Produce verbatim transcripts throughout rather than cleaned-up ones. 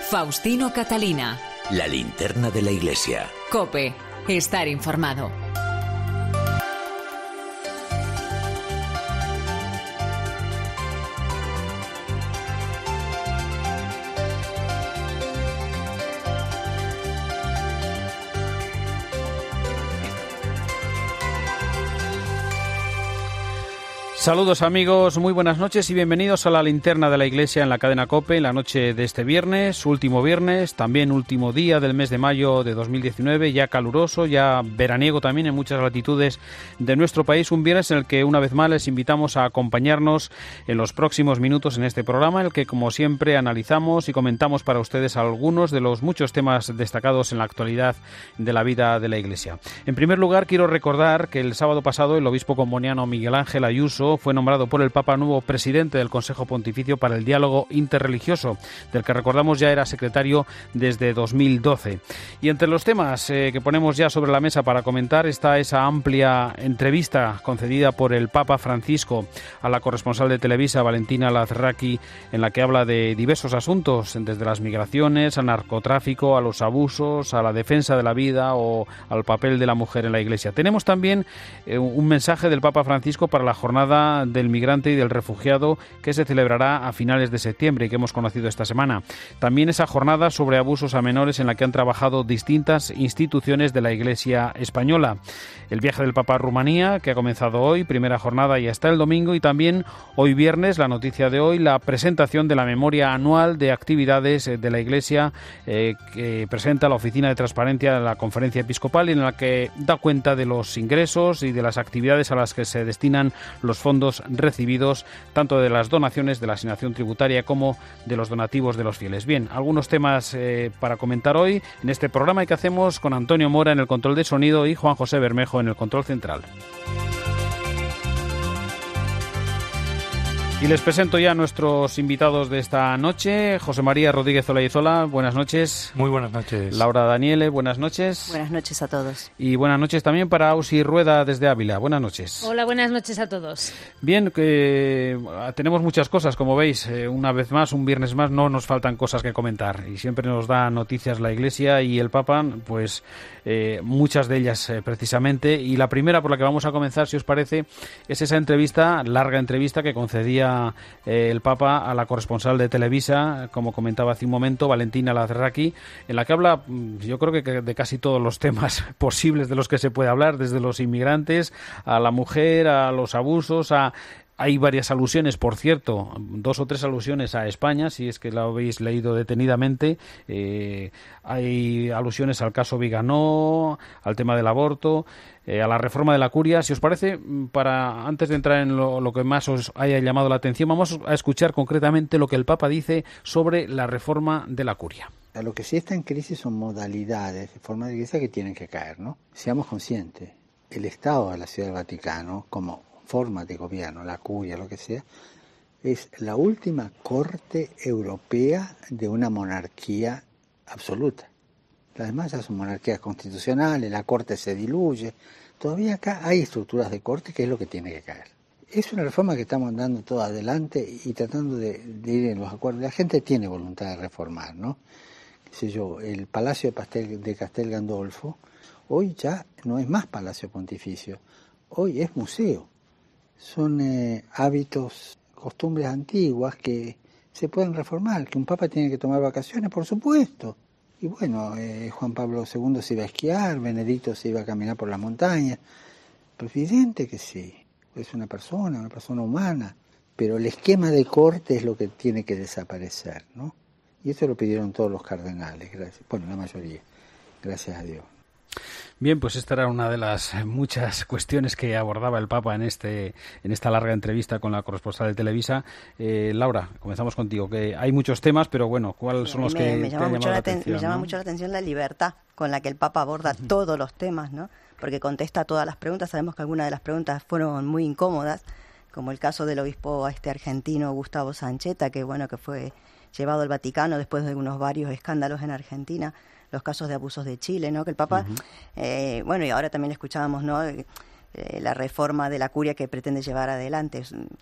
Faustino Catalina. La linterna de la iglesia. COPE. Estar informado. Saludos amigos, muy buenas noches y bienvenidos a la linterna de la iglesia en la cadena COPE en la noche de este viernes, último viernes, también último día del mes de mayo de dos mil diecinueve, ya caluroso, ya veraniego también en muchas latitudes de nuestro país, un viernes en el que una vez más les invitamos a acompañarnos en los próximos minutos en este programa, en el que como siempre analizamos y comentamos para ustedes algunos de los muchos temas destacados en la actualidad de la vida de la iglesia. En primer lugar quiero recordar que el sábado pasado el obispo comboniano Miguel Ángel Ayuso fue nombrado por el Papa nuevo presidente del Consejo Pontificio para el Diálogo Interreligioso, del que recordamos ya era secretario desde dos mil doce. Y entre los temas eh, que ponemos ya sobre la mesa para comentar está esa amplia entrevista concedida por el Papa Francisco a la corresponsal de Televisa, Valentina Lazraki, en la que habla de diversos asuntos, desde las migraciones, al narcotráfico, a los abusos, a la defensa de la vida o al papel de la mujer en la Iglesia. Tenemos también eh, un mensaje del Papa Francisco para la jornada del migrante y del refugiado que se celebrará a finales de septiembre y que hemos conocido esta semana. También esa jornada sobre abusos a menores en la que han trabajado distintas instituciones de la Iglesia española. El viaje del Papa a Rumanía, que ha comenzado hoy, primera jornada y hasta el domingo, y también hoy viernes, la noticia de hoy, la presentación de la memoria anual de actividades de la Iglesia eh, que presenta la Oficina de Transparencia de la Conferencia Episcopal y en la que da cuenta de los ingresos y de las actividades a las que se destinan los fondos recibidos tanto de las donaciones de la asignación tributaria como de los donativos de los fieles. Bien, algunos temas eh, para comentar hoy en este programa y que hacemos con Antonio Mora en el control de sonido y Juan José Bermejo en el control central. Y les presento ya a nuestros invitados de esta noche. José María Rodríguez Olaizola, buenas noches. Muy buenas noches. Laura Daniele, buenas noches. Buenas noches a todos. Y buenas noches también para Ausi Rueda desde Ávila. Buenas noches. Hola, buenas noches a todos. Bien, que tenemos muchas cosas, como veis. Eh, una vez más, un viernes más, no nos faltan cosas que comentar. Y siempre nos da noticias la Iglesia y el Papa, pues eh, muchas de ellas eh, precisamente. Y la primera por la que vamos a comenzar, si os parece, es esa entrevista, larga entrevista que concedía Eh, el Papa a la corresponsal de Televisa, como comentaba hace un momento, Valentina Lazraki, en la que habla, yo creo que de casi todos los temas posibles de los que se puede hablar, desde los inmigrantes a la mujer, a los abusos, a... Hay varias alusiones, por cierto, dos o tres alusiones a España, si es que la habéis leído detenidamente. Eh, hay alusiones al caso Viganó, al tema del aborto, eh, a la reforma de la curia. Si os parece, para antes de entrar en lo, lo que más os haya llamado la atención, vamos a escuchar concretamente lo que el Papa dice sobre la reforma de la curia. Lo que sí está en crisis son modalidades de forma de iglesia que tienen que caer, ¿no? Seamos conscientes, el Estado de la Ciudad del Vaticano, como forma de gobierno, la curia, lo que sea, es la última corte europea de una monarquía absoluta. Las demás ya son monarquías constitucionales, la corte se diluye. Todavía acá hay estructuras de corte que es lo que tiene que caer. Es una reforma que estamos dando todo adelante y tratando de, de ir en los acuerdos. La gente tiene voluntad de reformar, ¿no? Qué sé yo, el Palacio de, Pastel, de Castel Gandolfo hoy ya no es más Palacio Pontificio, hoy es museo. Son eh, hábitos, costumbres antiguas que se pueden reformar, que un papa tiene que tomar vacaciones, por supuesto. Y bueno, eh, Juan Pablo segundo se iba a esquiar, Benedicto se iba a caminar por las montañas. Pero evidente que sí, es una persona, una persona humana. Pero el esquema de corte es lo que tiene que desaparecer, ¿no? Y eso lo pidieron todos los cardenales, gracias. Bueno, la mayoría, gracias a Dios. Bien, pues esta era una de las muchas cuestiones que abordaba el Papa en este en esta larga entrevista con la corresponsal de Televisa. Eh, Laura, comenzamos contigo, que hay muchos temas, pero bueno, ¿cuáles sí, son los me, que me te llama han mucho llamado la la ten, atención? Me llama ¿no? mucho la atención la libertad con la que el Papa aborda uh-huh. todos los temas, ¿no? Porque contesta todas las preguntas. Sabemos que algunas de las preguntas fueron muy incómodas, como el caso del obispo este argentino Gustavo Sancheta, que bueno que fue llevado al Vaticano después de unos varios escándalos en Argentina. Los casos de abusos de Chile, ¿no? Que el Papa, uh-huh. eh, bueno, y ahora también escuchábamos, ¿no? Eh, la reforma de la curia que pretende llevar adelante.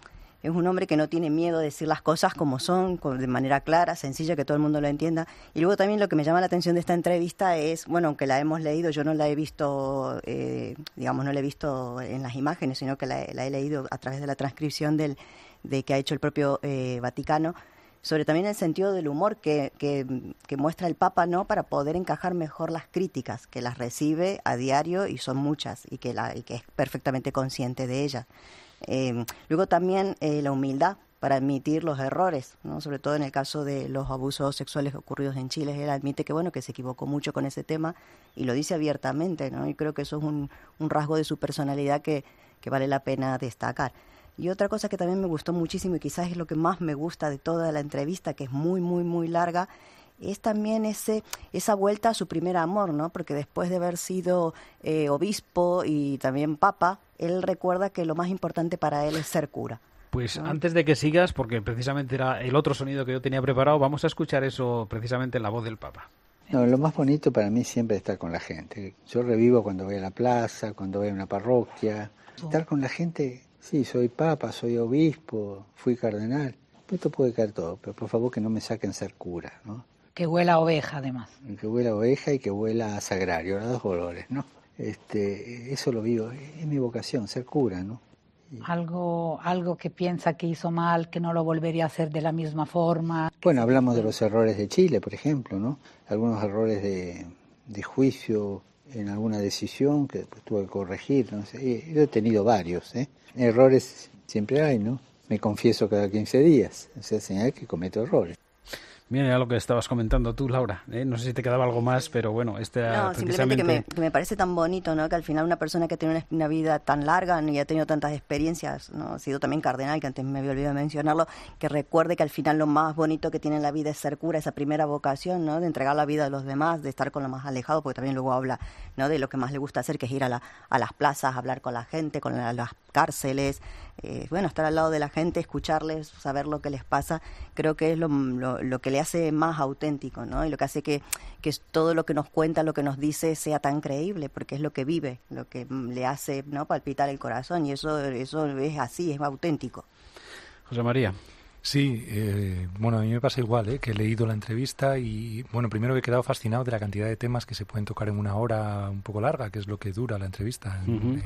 es un hombre que no tiene miedo de decir las cosas como son, de manera clara, sencilla, que todo el mundo lo entienda. Y luego también lo que me llama la atención de esta entrevista es, bueno, aunque la hemos leído, yo no la he visto, eh, digamos, no la he visto en las imágenes, sino que la, la he leído a través de la transcripción del, de que ha hecho el propio eh, Vaticano, sobre también el sentido del humor que, que, que muestra el Papa, ¿no?, para poder encajar mejor las críticas, que las recibe a diario y son muchas, y que, la, y que es perfectamente consciente de ellas. Eh, luego también eh, la humildad para admitir los errores, ¿no?, sobre todo en el caso de los abusos sexuales ocurridos en Chile. Él admite que, bueno, que se equivocó mucho con ese tema y lo dice abiertamente, ¿no?, y creo que eso es un, un rasgo de su personalidad que, que vale la pena destacar. Y otra cosa que también me gustó muchísimo y quizás es lo que más me gusta de toda la entrevista, que es muy, muy, muy larga, es también ese esa vuelta a su primer amor, ¿no? Porque después de haber sido eh, obispo y también papa, él recuerda que lo más importante para él es ser cura. Pues ¿no? Antes de que sigas, porque precisamente era el otro sonido que yo tenía preparado, vamos a escuchar eso precisamente en la voz del Papa. No, lo más bonito para mí siempre es estar con la gente. Yo revivo cuando voy a la plaza, cuando voy a una parroquia. Estar con la gente... Sí, soy papa, soy obispo, fui cardenal. Esto puede caer todo, pero por favor que no me saquen ser cura, ¿no? Que huela a oveja, además. Que huela a oveja y que huela a sagrario, los dos olores, ¿no? Este, eso lo vivo, es mi vocación, ser cura, ¿no? Y... Algo, algo que piensa que hizo mal, que no lo volvería a hacer de la misma forma. Bueno, hablamos de los errores de Chile, por ejemplo, ¿no? Algunos errores de, de juicio en alguna decisión que pues, tuve que corregir, no sé. Yo he tenido varios, ¿eh? Errores siempre hay, ¿no? Me confieso cada quince días, o sea, señal que cometo errores. Bien, era lo que estabas comentando tú, Laura. ¿eh? No sé si te quedaba algo más, pero bueno, este No, precisamente... simplemente que me, que me parece tan bonito, ¿no?, que al final una persona que tiene una, una vida tan larga y ha tenido tantas experiencias, ¿no?, ha sido también cardenal, que antes me había olvidado de mencionarlo, que recuerde que al final lo más bonito que tiene en la vida es ser cura, esa primera vocación, ¿no?, de entregar la vida a los demás, de estar con los más alejados, porque también luego habla, ¿no?, de lo que más le gusta hacer, que es ir a, la, a las plazas, hablar con la gente, con la, las cárceles, eh, bueno, estar al lado de la gente, escucharles, saber lo que les pasa, creo que es lo, lo, lo que le hace más auténtico, ¿no? Y lo que hace que, que todo lo que nos cuenta, lo que nos dice sea tan creíble, porque es lo que vive, lo que le hace, ¿no?, palpitar el corazón, y eso, eso es así, es auténtico. José María. Sí, eh, bueno, a mí me pasa igual, ¿eh? Que he leído la entrevista y, bueno, primero he quedado fascinado de la cantidad de temas que se pueden tocar en una hora un poco larga, que es lo que dura la entrevista. Uh-huh. En, en,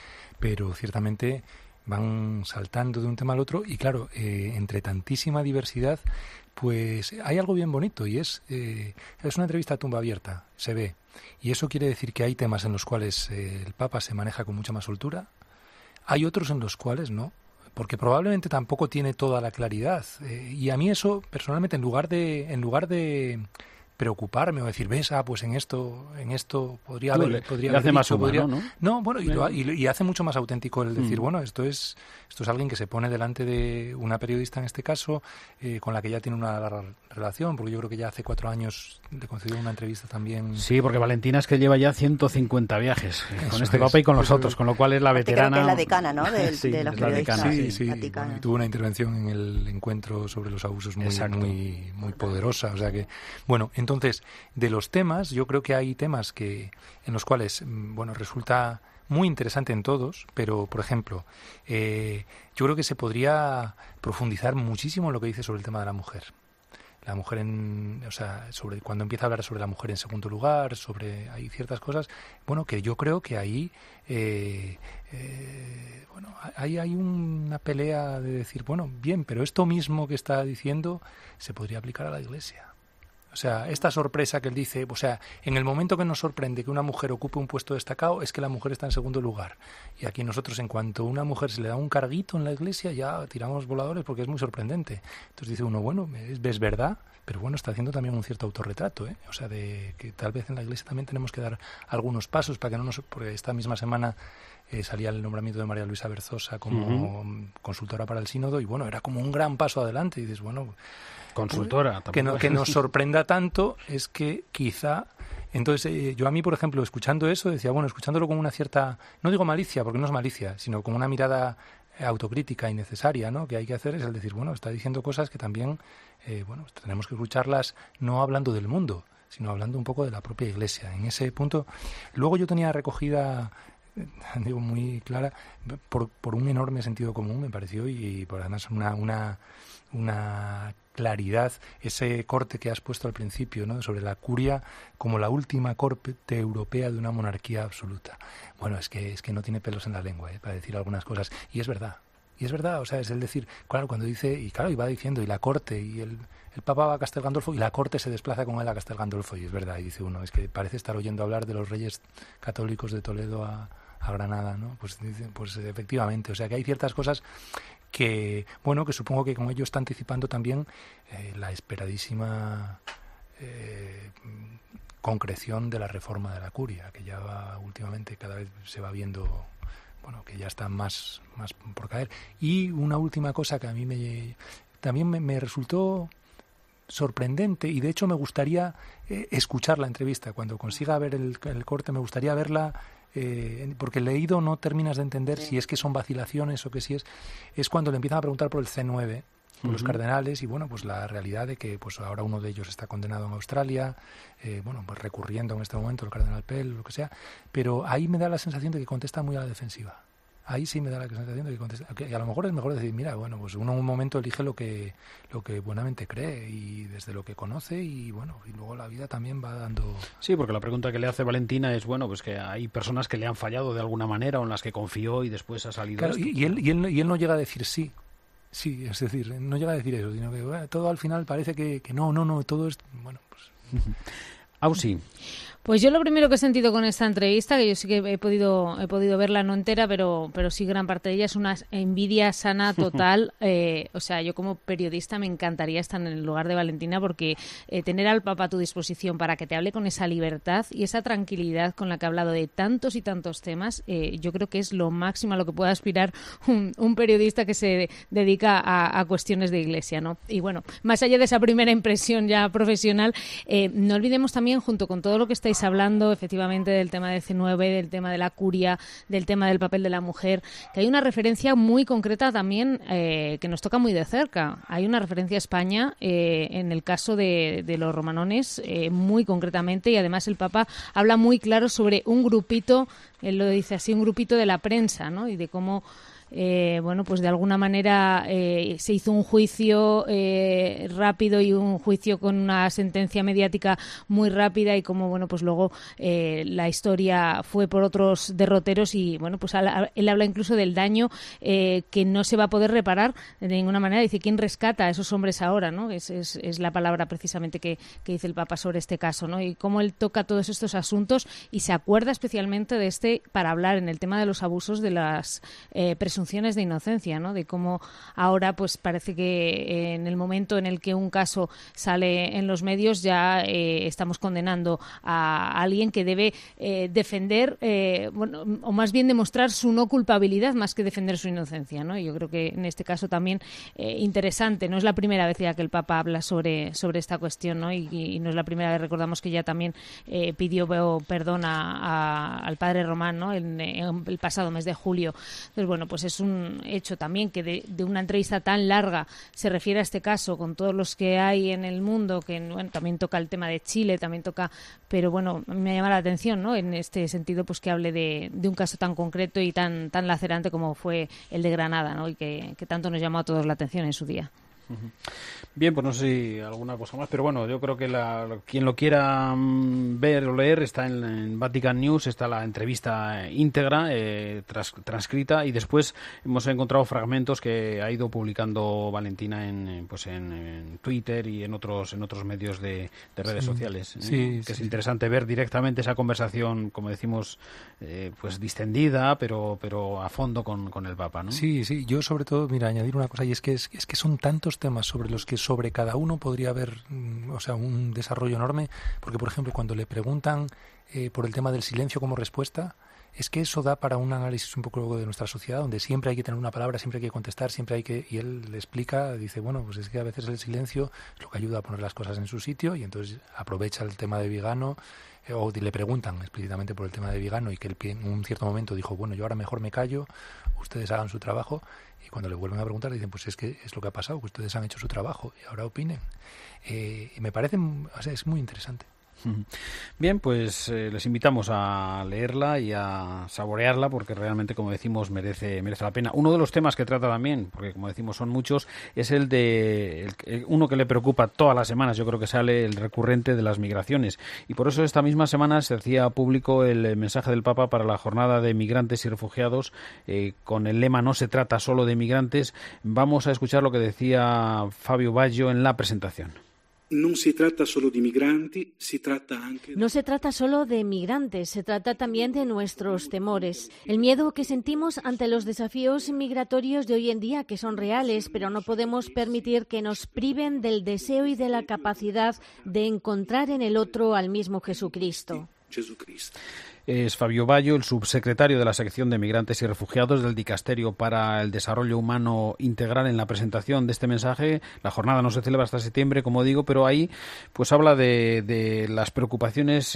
pero ciertamente van saltando de un tema al otro y, claro, eh, entre tantísima diversidad, pues hay algo bien bonito y es, eh, es una entrevista a tumba abierta, se ve. Y eso quiere decir que hay temas en los cuales eh, el Papa se maneja con mucha más soltura, hay otros en los cuales no, porque probablemente tampoco tiene toda la claridad. Eh, y a mí eso, personalmente, en lugar de en lugar de preocuparme o decir, ves, ah, pues en esto en esto podría haber... Le, podría le haber hace dicho, más humano, podría... ¿no? No, bueno, y, lo, y, y hace mucho más auténtico el decir, mm. bueno, esto es esto es alguien que se pone delante de una periodista, en este caso, eh, con la que ya tiene una larga relación, porque yo creo que ya hace cuatro años le concedió una entrevista también. Sí, porque Valentina es que lleva ya ciento cincuenta viajes eh, con este es, Papa y con los eso otros, es. con lo cual es la veterana. Creo que es la decana, ¿no?, de, sí, de los es la periodistas. decana. Sí, sí, Vaticana. bueno, y tuvo una intervención en el encuentro sobre los abusos muy, muy, muy poderosa, o sea que, bueno, entonces, de los temas, yo creo que hay temas que en los cuales, bueno, resulta muy interesante en todos, pero, por ejemplo, eh, yo creo que se podría profundizar muchísimo en lo que dice sobre el tema de la mujer. La mujer en, o sea, sobre cuando empieza a hablar sobre la mujer en segundo lugar, sobre hay ciertas cosas, bueno, que yo creo que ahí eh, eh, bueno, hay, hay una pelea de decir, bueno, bien, pero esto mismo que está diciendo se podría aplicar a la Iglesia. O sea, esta sorpresa que él dice, o sea, en el momento que nos sorprende que una mujer ocupe un puesto destacado es que la mujer está en segundo lugar. Y aquí nosotros, en cuanto a una mujer se le da un carguito en la Iglesia, ya tiramos voladores porque es muy sorprendente. Entonces dice uno, bueno, es, es verdad, pero bueno, está haciendo también un cierto autorretrato, ¿eh? O sea, de que tal vez en la Iglesia también tenemos que dar algunos pasos para que no nos... Porque esta misma semana eh, salía el nombramiento de María Luisa Berzosa como uh-huh. consultora para el sínodo y bueno, era como un gran paso adelante y dices, bueno... Consultora. Que, no, que nos sorprenda tanto es que quizá... Entonces, eh, yo a mí, por ejemplo, escuchando eso, decía, bueno, escuchándolo con una cierta... No digo malicia, porque no es malicia, sino con una mirada autocrítica y necesaria, ¿no?, que hay que hacer, es el decir, bueno, está diciendo cosas que también, eh, bueno, tenemos que escucharlas no hablando del mundo, sino hablando un poco de la propia Iglesia. En ese punto... Luego yo tenía recogida... digo, muy clara, por, por un enorme sentido común, me pareció, y, y por además una, una, una claridad, ese corte que has puesto al principio, ¿no?, sobre la curia como la última corte europea de una monarquía absoluta. Bueno, es que, es que no tiene pelos en la lengua, ¿eh?, para decir algunas cosas, y es verdad. Y es verdad, o sea, es el decir, claro, cuando dice, y claro, y va diciendo, y la corte, y el, el Papa va a Castel Gandolfo, y la corte se desplaza con él a Castel Gandolfo, y es verdad, y dice uno, es que parece estar oyendo hablar de los reyes católicos de Toledo a, a Granada, ¿no? Pues, pues efectivamente, o sea, que hay ciertas cosas que, bueno, que supongo que con ello está anticipando también eh, la esperadísima eh, concreción de la reforma de la curia, que ya va, últimamente cada vez se va viendo... bueno, que ya está más, más por caer. Y una última cosa que a mí me también me, me resultó sorprendente, y de hecho me gustaría eh, escuchar la entrevista. Cuando consiga ver el, el corte, me gustaría verla, eh, porque leído no terminas de entender sí. si es que son vacilaciones o que si es... Es cuando le empiezan a preguntar por el C nueve, por uh-huh. los cardenales, y bueno, pues la realidad de que pues ahora uno de ellos está condenado en Australia, eh, bueno, pues recurriendo en este momento el cardenal Pell, lo que sea, pero ahí me da la sensación de que contesta muy a la defensiva. Ahí sí me da la sensación de que contesta, que a lo mejor es mejor decir, mira, bueno, pues uno en un momento elige lo que lo que buenamente cree y desde lo que conoce, y bueno, y luego la vida también va dando... Sí, porque la pregunta que le hace Valentina es, bueno, pues que hay personas que le han fallado de alguna manera o en las que confió y después ha salido claro, esto. Y, y, él, y, él, y él no llega a decir sí. Sí, es decir, no llega a decir eso, sino que bueno, todo al final parece que, que no, no, no, todo es... Bueno, pues... Ausi. Pues yo lo primero que he sentido con esta entrevista, que yo sí que he podido he podido verla no entera, pero pero sí gran parte de ella, es una envidia sana total. eh, o sea, yo como periodista me encantaría estar en el lugar de Valentina, porque eh, tener al Papa a tu disposición para que te hable con esa libertad y esa tranquilidad con la que ha hablado de tantos y tantos temas, eh, yo creo que es lo máximo a lo que puede aspirar un, un periodista que se dedica a, a cuestiones de Iglesia, ¿no? Y bueno, más allá de esa primera impresión ya profesional, eh, no olvidemos también, junto con todo lo que estáis hablando, efectivamente, del tema del C nueve, del tema de la curia, del tema del papel de la mujer, que hay una referencia muy concreta también eh, que nos toca muy de cerca. Hay una referencia a España eh, en el caso de, de los romanones, eh, muy concretamente, y además el Papa habla muy claro sobre un grupito, él lo dice así, un grupito de la prensa, ¿no? Y de cómo Eh, bueno, pues de alguna manera eh, se hizo un juicio eh, rápido y un juicio con una sentencia mediática muy rápida, y como, bueno, pues luego eh, la historia fue por otros derroteros, y bueno, pues él habla incluso del daño eh, que no se va a poder reparar de ninguna manera. Dice, ¿quién rescata a esos hombres ahora?, ¿no? Es, es, es la palabra precisamente que, que dice el Papa sobre este caso, ¿no? Y cómo él toca todos estos asuntos y se acuerda especialmente de este para hablar en el tema de los abusos de las eh, presunciones de inocencia, ¿no? De cómo ahora pues parece que en el momento en el que un caso sale en los medios ya eh, estamos condenando a alguien que debe eh, defender, eh, bueno, o más bien demostrar su no culpabilidad más que defender su inocencia, ¿no? Y yo creo que en este caso también eh, interesante, no es la primera vez ya que el Papa habla sobre, sobre esta cuestión, ¿no? Y, y no es la primera vez, recordamos que ya también eh, pidió perdón a, a, al padre Román, ¿no? En, en el pasado mes de julio. Entonces, bueno, pues es un hecho también que de, de una entrevista tan larga se refiere a este caso, con todos los que hay en el mundo, que bueno, también toca el tema de Chile, también toca, pero bueno, me llama la atención, ¿no? En este sentido, pues que hable de, de un caso tan concreto y tan tan lacerante como fue el de Granada, ¿no? Y que, que tanto nos llamó a todos la atención en su día. Bien, pues no sé si alguna cosa más, pero bueno, yo creo que la, quien lo quiera um, ver o leer está en, en Vatican News, está la entrevista íntegra, eh, tras, transcrita, y después hemos encontrado fragmentos que ha ido publicando Valentina en, pues en, en Twitter y en otros en otros medios de, de redes sí, sociales, ¿eh? sí, que sí, es sí. interesante ver directamente esa conversación, como decimos, eh, pues distendida, pero pero a fondo con, con el Papa, ¿no? Sí, sí, yo sobre todo, mira, añadir una cosa, y es que es, es que son tantos temas sobre los que sobre cada uno podría haber, o sea, un desarrollo enorme, porque por ejemplo cuando le preguntan eh, por el tema del silencio como respuesta, es que eso da para un análisis un poco luego de nuestra sociedad, donde siempre hay que tener una palabra, siempre hay que contestar, siempre hay que... Y él le explica, dice, bueno, pues es que a veces el silencio es lo que ayuda a poner las cosas en su sitio, y entonces aprovecha el tema de Vigano, eh, o le preguntan explícitamente por el tema de Vigano, y que él en un cierto momento dijo, bueno, yo ahora mejor me callo, ustedes hagan su trabajo, y cuando le vuelven a preguntar dicen, pues es que es lo que ha pasado, que ustedes han hecho su trabajo y ahora opinen. Eh, y me parece, o sea, es muy interesante. Bien, pues eh, les invitamos a leerla y a saborearla porque realmente, como decimos, merece merece la pena. Uno de los temas que trata también, porque como decimos son muchos, es el de el, el, uno que le preocupa todas las semanas, yo creo que sale el recurrente de las migraciones. Y por eso esta misma semana se hacía público el mensaje del Papa para la jornada de migrantes y refugiados eh, con el lema "No se trata solo de migrantes". Vamos a escuchar lo que decía Fabio Baggio en la presentación. No se trata solo de migrantes, se trata anche... No se trata solo de migrantes, se trata también de nuestros temores. El miedo que sentimos ante los desafíos migratorios de hoy en día, que son reales, pero no podemos permitir que nos priven del deseo y de la capacidad de encontrar en el otro al mismo Jesucristo. Jesucristo. Es Fabio Baggio, el subsecretario de la sección de Migrantes y Refugiados del Dicasterio para el Desarrollo Humano Integral, en la presentación de este mensaje. La jornada no se celebra hasta septiembre, como digo, pero ahí pues habla de, de las preocupaciones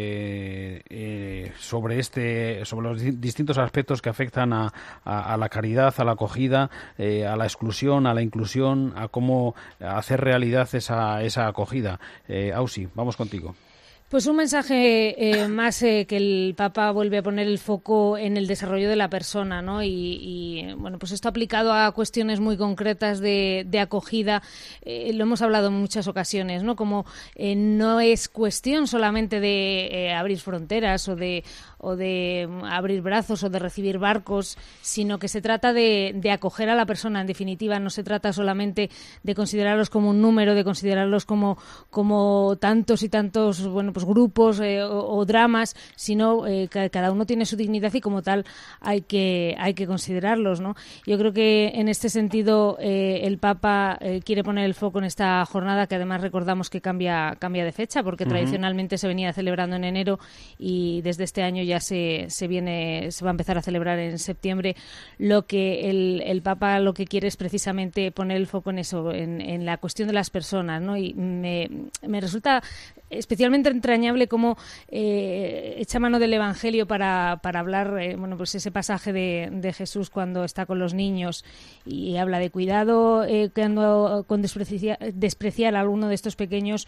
eh, eh, sobre este, sobre los distintos aspectos que afectan a, a, a la caridad, a la acogida, eh, a la exclusión, a la inclusión, a cómo hacer realidad esa, esa acogida. Eh, Ausi, vamos contigo. Pues un mensaje eh, más eh, que el Papa vuelve a poner el foco en el desarrollo de la persona, ¿no? Y, y bueno, pues esto aplicado a cuestiones muy concretas de, de acogida, eh, lo hemos hablado en muchas ocasiones, ¿no? Como eh, no es cuestión solamente de eh, abrir fronteras o de o de abrir brazos o de recibir barcos, sino que se trata de, de acoger a la persona. En definitiva, no se trata solamente de considerarlos como un número, de considerarlos como, como tantos y tantos, bueno, pues grupos eh, o, o dramas, sino eh, que cada uno tiene su dignidad y como tal hay que hay que considerarlos, ¿no? Yo creo que en este sentido eh, el Papa eh, quiere poner el foco en esta jornada, que además recordamos que cambia cambia de fecha, porque uh-huh. tradicionalmente se venía celebrando en enero y desde este año ya se, se viene se va a empezar a celebrar en septiembre. Lo que el, el Papa lo que quiere es precisamente poner el foco en eso, en, en la cuestión de las personas, ¿no? Y me, me resulta especialmente entrañable cómo eh, echa mano del Evangelio para, para hablar, eh, bueno, pues ese pasaje de, de Jesús cuando está con los niños y habla de cuidado eh, cuando, con despreciar, despreciar a alguno de estos pequeños,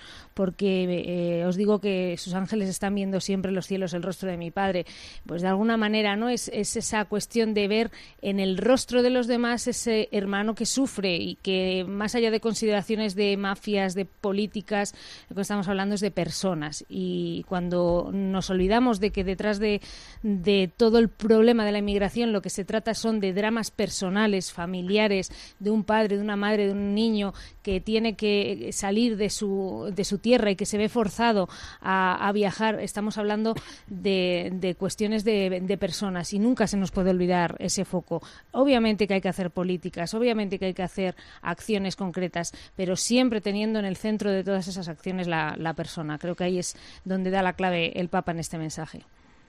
porque eh, os digo que sus ángeles están viendo siempre en los cielos el rostro de mi Padre. Pues de alguna manera, ¿no? Es, es esa cuestión de ver en el rostro de los demás ese hermano que sufre y que, más allá de consideraciones de mafias, de políticas, lo que estamos hablando es de personas. Y cuando nos olvidamos de que detrás de, de todo el problema de la inmigración lo que se trata son de dramas personales, familiares, de un padre, de una madre, de un niño que tiene que salir de su, de su tierra y que se ve forzado a, a viajar, estamos hablando de, de cuestiones de, de personas y nunca se nos puede olvidar ese foco. Obviamente que hay que hacer políticas, obviamente que hay que hacer acciones concretas, pero siempre teniendo en el centro de todas esas acciones la, la persona. Creo que ahí es donde da la clave el Papa en este mensaje.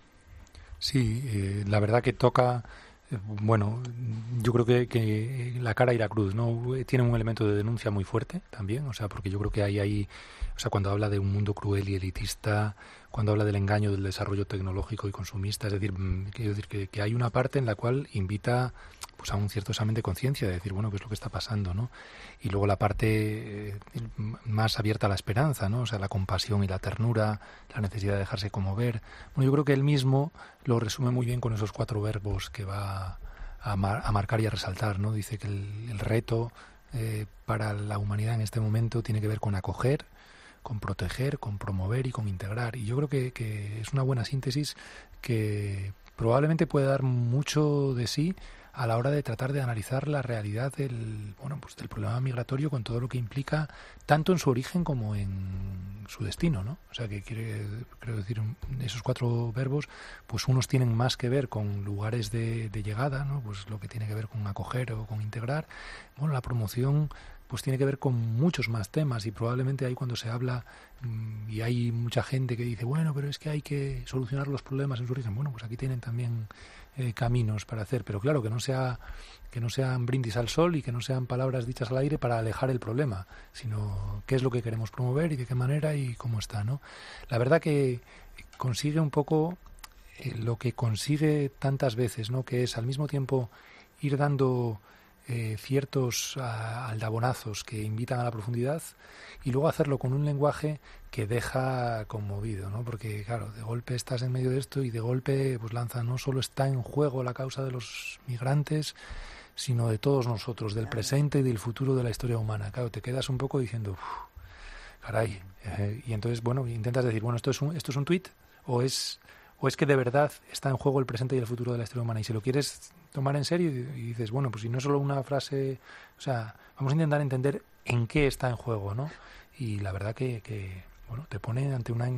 Sí, eh, la verdad que toca, eh, bueno, yo creo que, que la cara y la cruz, ¿no? Tienen un elemento de denuncia muy fuerte también, o sea, porque yo creo que hay ahí, o sea, cuando habla de un mundo cruel y elitista, cuando habla del engaño del desarrollo tecnológico y consumista, es decir, quiero decir que, que hay una parte en la cual invita pues a un cierto examen de conciencia, de decir, bueno, qué es lo que está pasando, ¿no? Y luego la parte eh, más abierta a la esperanza, ¿no? O sea, la compasión y la ternura, la necesidad de dejarse conmover. Bueno, yo creo que él mismo lo resume muy bien con esos cuatro verbos que va a, mar- a marcar y a resaltar, ¿no? Dice que el, el reto eh, para la humanidad en este momento tiene que ver con acoger, con proteger, con promover y con integrar. Y yo creo que, que es una buena síntesis que probablemente puede dar mucho de sí a la hora de tratar de analizar la realidad del, bueno, pues del problema migratorio con todo lo que implica, tanto en su origen como en su destino, ¿no? O sea, que quiere, quiero decir, esos cuatro verbos, pues unos tienen más que ver con lugares de, de llegada, ¿no? Pues lo que tiene que ver con acoger o con integrar. Bueno, la promoción pues tiene que ver con muchos más temas y probablemente ahí cuando se habla mmm, y hay mucha gente que dice, bueno, pero es que hay que solucionar los problemas en su origen. Bueno, pues aquí tienen también eh, caminos para hacer, pero claro, que no sea que no sean brindis al sol y que no sean palabras dichas al aire para alejar el problema, sino qué es lo que queremos promover y de qué manera y cómo está, ¿no? La verdad que consigue un poco eh, lo que consigue tantas veces, ¿no? Que es al mismo tiempo ir dando eh, ciertos a, aldabonazos que invitan a la profundidad y luego hacerlo con un lenguaje que deja conmovido, ¿no? Porque, claro, de golpe estás en medio de esto y de golpe pues lanza, no solo está en juego la causa de los migrantes, sino de todos nosotros, del presente y del futuro de la historia humana. Claro, te quedas un poco diciendo, uff, caray. Eh, y entonces, bueno, intentas decir, bueno, ¿esto es un, esto es un tuit o es, o es que de verdad está en juego el presente y el futuro de la historia humana? Y si lo quieres tomar en serio y, y dices, bueno, pues si no es solo una frase, o sea, vamos a intentar entender en qué está en juego, ¿no? Y la verdad que, que bueno, te pone ante una,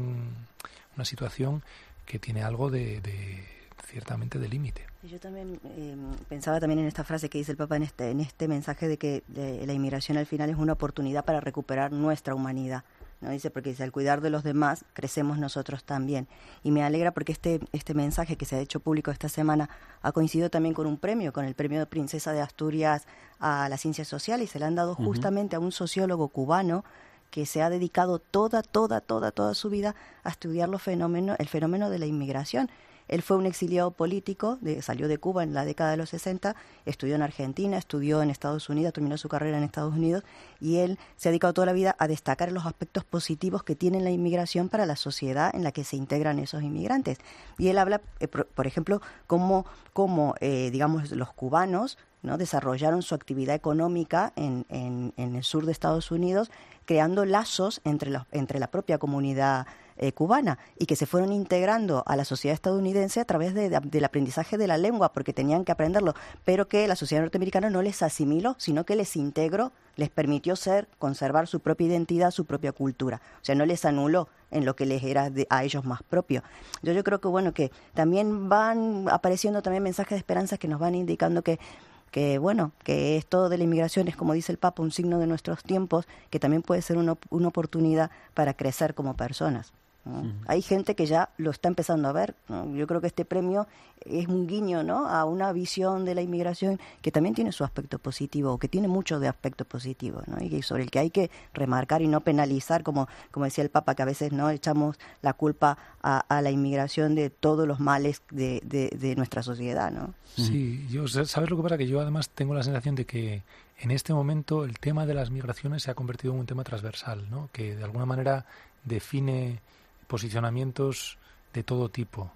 una situación que tiene algo de, de ciertamente de límite. Yo también eh, pensaba también en esta frase que dice el Papa en este, en este mensaje de que de, la inmigración al final es una oportunidad para recuperar nuestra humanidad, ¿no? Dice, porque dice, al cuidar de los demás, crecemos nosotros también. Y me alegra porque este, este mensaje que se ha hecho público esta semana ha coincidido también con un premio, con el premio de Princesa de Asturias a las ciencias sociales, y se le han dado uh-huh. justamente a un sociólogo cubano que se ha dedicado toda, toda, toda, toda su vida a estudiar los fenómenos, el fenómeno de la inmigración. Él fue un exiliado político, de, salió de Cuba en la década de los sesenta, estudió en Argentina, estudió en Estados Unidos, terminó su carrera en Estados Unidos, y él se ha dedicado toda la vida a destacar los aspectos positivos que tiene la inmigración para la sociedad en la que se integran esos inmigrantes. Y él habla, eh, por, por ejemplo, cómo, cómo eh, digamos, los cubanos, ¿no?, desarrollaron su actividad económica en, en, en el sur de Estados Unidos, creando lazos entre la, entre la propia comunidad eh, cubana, y que se fueron integrando a la sociedad estadounidense a través de, de, del aprendizaje de la lengua, porque tenían que aprenderlo, pero que la sociedad norteamericana no les asimiló, sino que les integró, les permitió ser, conservar su propia identidad, su propia cultura. O sea, no les anuló en lo que les era de, a ellos más propio. Yo, yo creo que, bueno, que también van apareciendo también mensajes de esperanza que nos van indicando que que bueno, que esto de la inmigración es, como dice el Papa, un signo de nuestros tiempos, que también puede ser una, una oportunidad para crecer como personas, ¿no? Uh-huh. Hay gente que ya lo está empezando a ver, ¿no? Yo creo que este premio es un guiño, ¿no?, a una visión de la inmigración que también tiene su aspecto positivo, o que tiene mucho de aspecto positivo, ¿no?, y sobre el que hay que remarcar y no penalizar, como, como decía el Papa, que a veces no echamos la culpa a, a la inmigración de todos los males de, de, de nuestra sociedad, ¿no? Sí, yo, ¿sabes lo que pasa? Que yo además tengo la sensación de que en este momento el tema de las migraciones se ha convertido en un tema transversal, ¿no?, que de alguna manera define posicionamientos de todo tipo.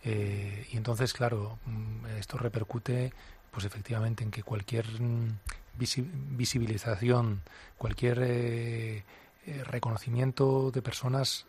Eh, y entonces, claro, esto repercute pues efectivamente en que cualquier visi- visibilización, cualquier eh, eh, reconocimiento de personas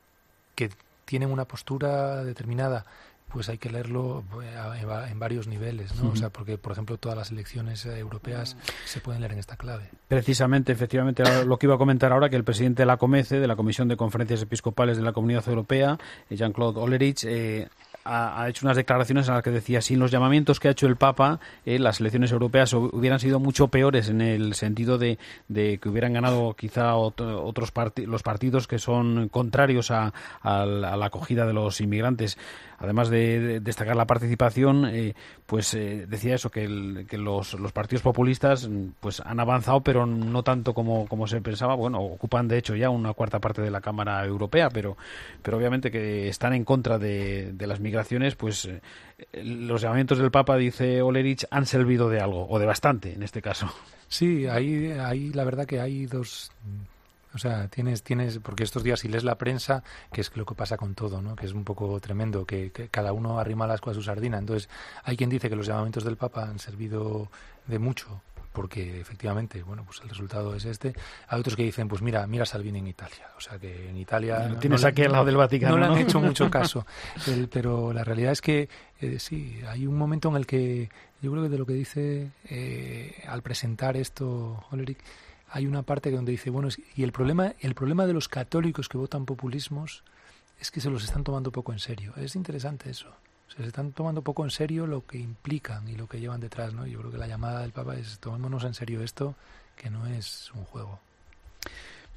que tienen una postura determinada, pues hay que leerlo en varios niveles, ¿no? Uh-huh. O sea, porque, por ejemplo, todas las elecciones europeas se pueden leer en esta clave. Precisamente, efectivamente, lo que iba a comentar ahora, que el presidente de la COMECE, de la Comisión de Conferencias Episcopales de la Comunidad Europea, Jean-Claude Ollerich, eh, ha, ha hecho unas declaraciones en las que decía, sin los llamamientos que ha hecho el Papa, eh, las elecciones europeas hubieran sido mucho peores, en el sentido de, de que hubieran ganado quizá otro, otros part- los partidos que son contrarios a, a, a la acogida de los inmigrantes. Además de, de destacar la participación, eh, pues eh, decía eso, que, el, que los, los partidos populistas pues han avanzado, pero no tanto como, como se pensaba. Bueno, ocupan de hecho ya una cuarta parte de la Cámara Europea, pero, pero obviamente que están en contra de, de las migraciones, pues eh, los llamamientos del Papa, dice Ollerich, han servido de algo, o de bastante en este caso. Sí, ahí, ahí la verdad que hay dos... O sea, tienes, tienes, porque estos días si lees la prensa, que es lo que pasa con todo, ¿no?, que es un poco tremendo, que, que cada uno arrima el ascua a su sardina. Entonces, hay quien dice que los llamamientos del Papa han servido de mucho, porque efectivamente, bueno, pues el resultado es este. Hay otros que dicen, pues mira, mira Salvini en Italia. O sea, que en Italia... Lo tienes no, aquí al lado del Vaticano, No, ¿no? le han hecho mucho caso. El, pero la realidad es que, eh, sí, hay un momento en el que, yo creo que de lo que dice eh, al presentar esto, Ollerich, hay una parte donde dice, bueno, y el problema, el problema de los católicos que votan populismos es que se los están tomando poco en serio. Es interesante eso. Se están tomando poco en serio lo que implican y lo que llevan detrás, ¿no? Yo creo que la llamada del Papa es, tomémonos en serio esto, que no es un juego.